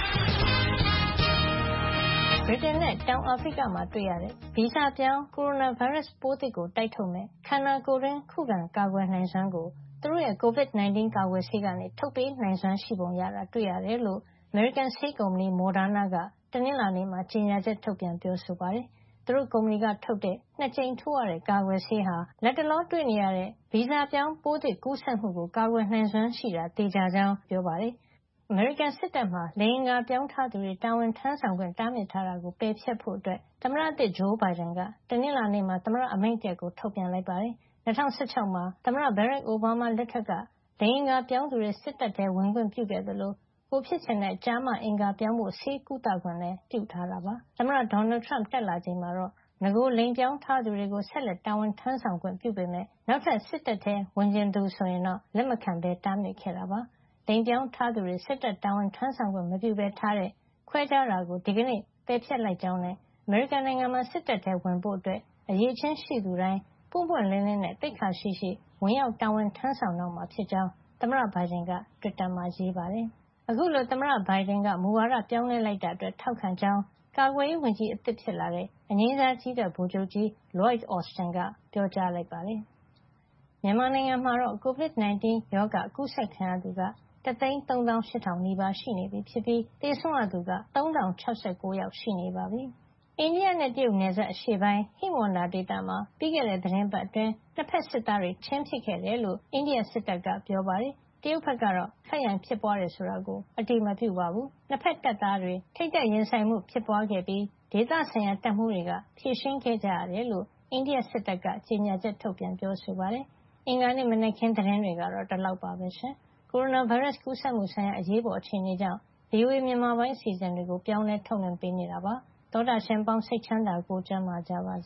ဗြိတိန်နဲ့တောင်အာဖရိကမှာတွေ့ရတဲ့ဗီဇပြောင်းကိုရိုနာဗိုင်းရပ်စ်ပိုးသစ်ကိုတိုက်ထုတ်မဲ့ခန္ဓာကိုယ်တွင်းခုခံကာကွယ်နိုင်စွမ်းကိုသူတို့ရဲ့ကိုဗစ် ၁၉ ကာကွယ်ဆေးကနေထုတ်ပေးနိုင်စွမ်းရှိပုံရတာတွေ့ရတယ်လို့အမေရိကန်ဆေးကုမ္ပဏီ Moderna ကတနင်္လာနေ့မှာကြေညာချက်ထုတ်ပြန်ပြောဆိုပါတယ်။သူတို့ကုမ္ပဏီကထုတ်တဲ့နှစ်ကြိမ်ထိုးရတဲ့ကာကွယ်ဆေးဟာလက်တလောတွေ့နေရတဲ့ဗီဇပြောင်းပိုးသစ်ကူးစက်မှုကိုကာကွယ်နိုင်စွမ်းရှိတာသေချာကြောင်းပြောပါတယ်။အမေရိကန်စစ်တပ်မှာလိင်အင်္ဂါပြောင်းထားသူတွေတာဝန်ထမ်းဆောင်ခွင့်တားမြစ်ထားတာကိုပယ်ဖျက်ဖို့အတွက်သမ္မတသစ်ဂျိုးဘိုင်ဒန်ကတနင်္လာနေ့မှာသမ္မတအမိန့်တရပ်ကိုထုတ်ပြန်လိုက်ပါတယ်။၂၀၁၆မှာသမ္မတဘရက်အိုဘားမားလက်ထက်ကလိင်အင်္ဂါပြောင်းသူတွေစစ်တပ်ထဲဝင်ခွင့်ပြုခဲ့သလိုကိုဖြစ်ချင်တဲ့ကျားမအင်္ဂါပြောင်းဖို့ဆေးကုသခွင့်လည်းပြုထားတာပါ။သမ္မတဒေါ်နယ်ထရမ့်တက်လာချိန်မှာတော့ငကိုလိင်ပြောင်းထားသူတွေကိုဆက်လက်တာဝန်ထမ်းဆောင်ခွင့်ပြုပေမဲ့နောက်ထပ်စစ်တပ်ထဲဝင်ကျင်သူဆိုရင်တော့လက်မခံဘဲတားမြစ်ခဲ့တာပါ။လိင်ပြောင်းထားသူတွေစစ်တပ်တာဝန်ထမ်းဆောင်ခွင့်မပြုဘဲထားတဲ့ခွဲခြားတာကိုဒီကနေ့ပယ်ဖျက်လိုက်ကြောင်းနဲ့အမေရိကန်နိုင်ငံမှာစစ်တပ်ထဲဝင်ဖို့အတွက်အရေးချင်းရှိသူတိုင်းပွင့်ပွင့်လင်းလင်းနဲ့သိက္ခာရှိရှိဝင်ရောက်တာဝန်ထမ်းဆောင်တော့မှာဖြစ်ကြောင်းသမ္မတဘိုင်ဒန်ကတွစ်တာမှာရေးပါတယ်။အခုလိုသမ္မတဘိုင်ဒန်ကမူဝါဒပြောင်းလဲလိုက်တာအတွက်ထောက်ခံကြောင်းကာကွယ်ရေးဝန်ကြီးအသစ်ဖြစ်လာတဲ့အငြိမ်းစားကြီးတပ်ဗိုလ်ချုပ်ကြီး Lloyd Austin ကပြောကြားလိုက်ပါတယ်။မြန်မာနိုင်ငံမှာတော့ကိုဗစ် ၁၉ ရောဂါကူးစက်ခံရသူကတသိန်းသုံးသောင်းရှစ်ထောင်နီးပါးရှိနေပြီဖြစ်ပြီးသေဆုံးရသူကသုံးထောင်ခြောက်ဆယ်ကိုယောက်ရှိနေပါပြီ။အိန္ဒိယနဲ့တရုတ်နယ်စပ်အရှေ့ပိုင်းဟိမဝန္တာဒေသမှာပြီးခဲ့တဲ့သတင်းပတ်အတွင်းနှစ်ဖက်စစ်သားတွေချင်းဖြစ်ခဲ့တယ်လို့အိန္ဒိယစစ်တပ်ကပြောပါတယ်။တရုတ်ဘက်ကတော့ခတ်ရိုင်ဖြစ်ပွားတယ်ဆိုတာကိုအတည်မပြုပါဘူး။နှစ်ဖက်တပ်သားတွေထိပ်တိုက်ရင်ဆိုင်မှုဖြစ်ပွားခဲ့ပြီးဒေသဆိုင်ရာတပ်မှူးတွေကဖြေရှင်းခဲ့ကြရတယ်လို့အိန္ဒိယစစ်တပ်ကကြေညာချက်ထုတ်ပြန်ပြောဆိုပါတယ်။အင်္ဂါနေ့မနက်ခင်းသတင်းတွေကတော့ဒီလောက်ပါပဲရှင်။ကိုရိုနာဗိုင်းရပ်စ်ကူးစက်မှုဆိုင်ရာအရေးပေါ်အခြေအနေကြောင့် ဗွီအိုအေ မြန်မာပိုင်းအစီအစဉ်တွေကိုပြောင်းလဲထုတ်လွှင့်ပေးနေတာပါ။သောတာရှင်ပေါင်းစိတ်ချမ်းသာကိုကျန်းမာကြပါစေ။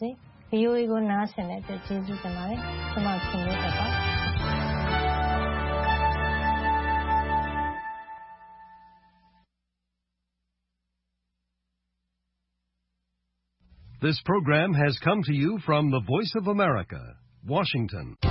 V O A ကိုနားဆင်တဲ့အတွက်ကျေးဇူးတင်ပါတယ်။ကျွန်မခင်လေးပါ။ This program has come to you from the Voice of America, Washington.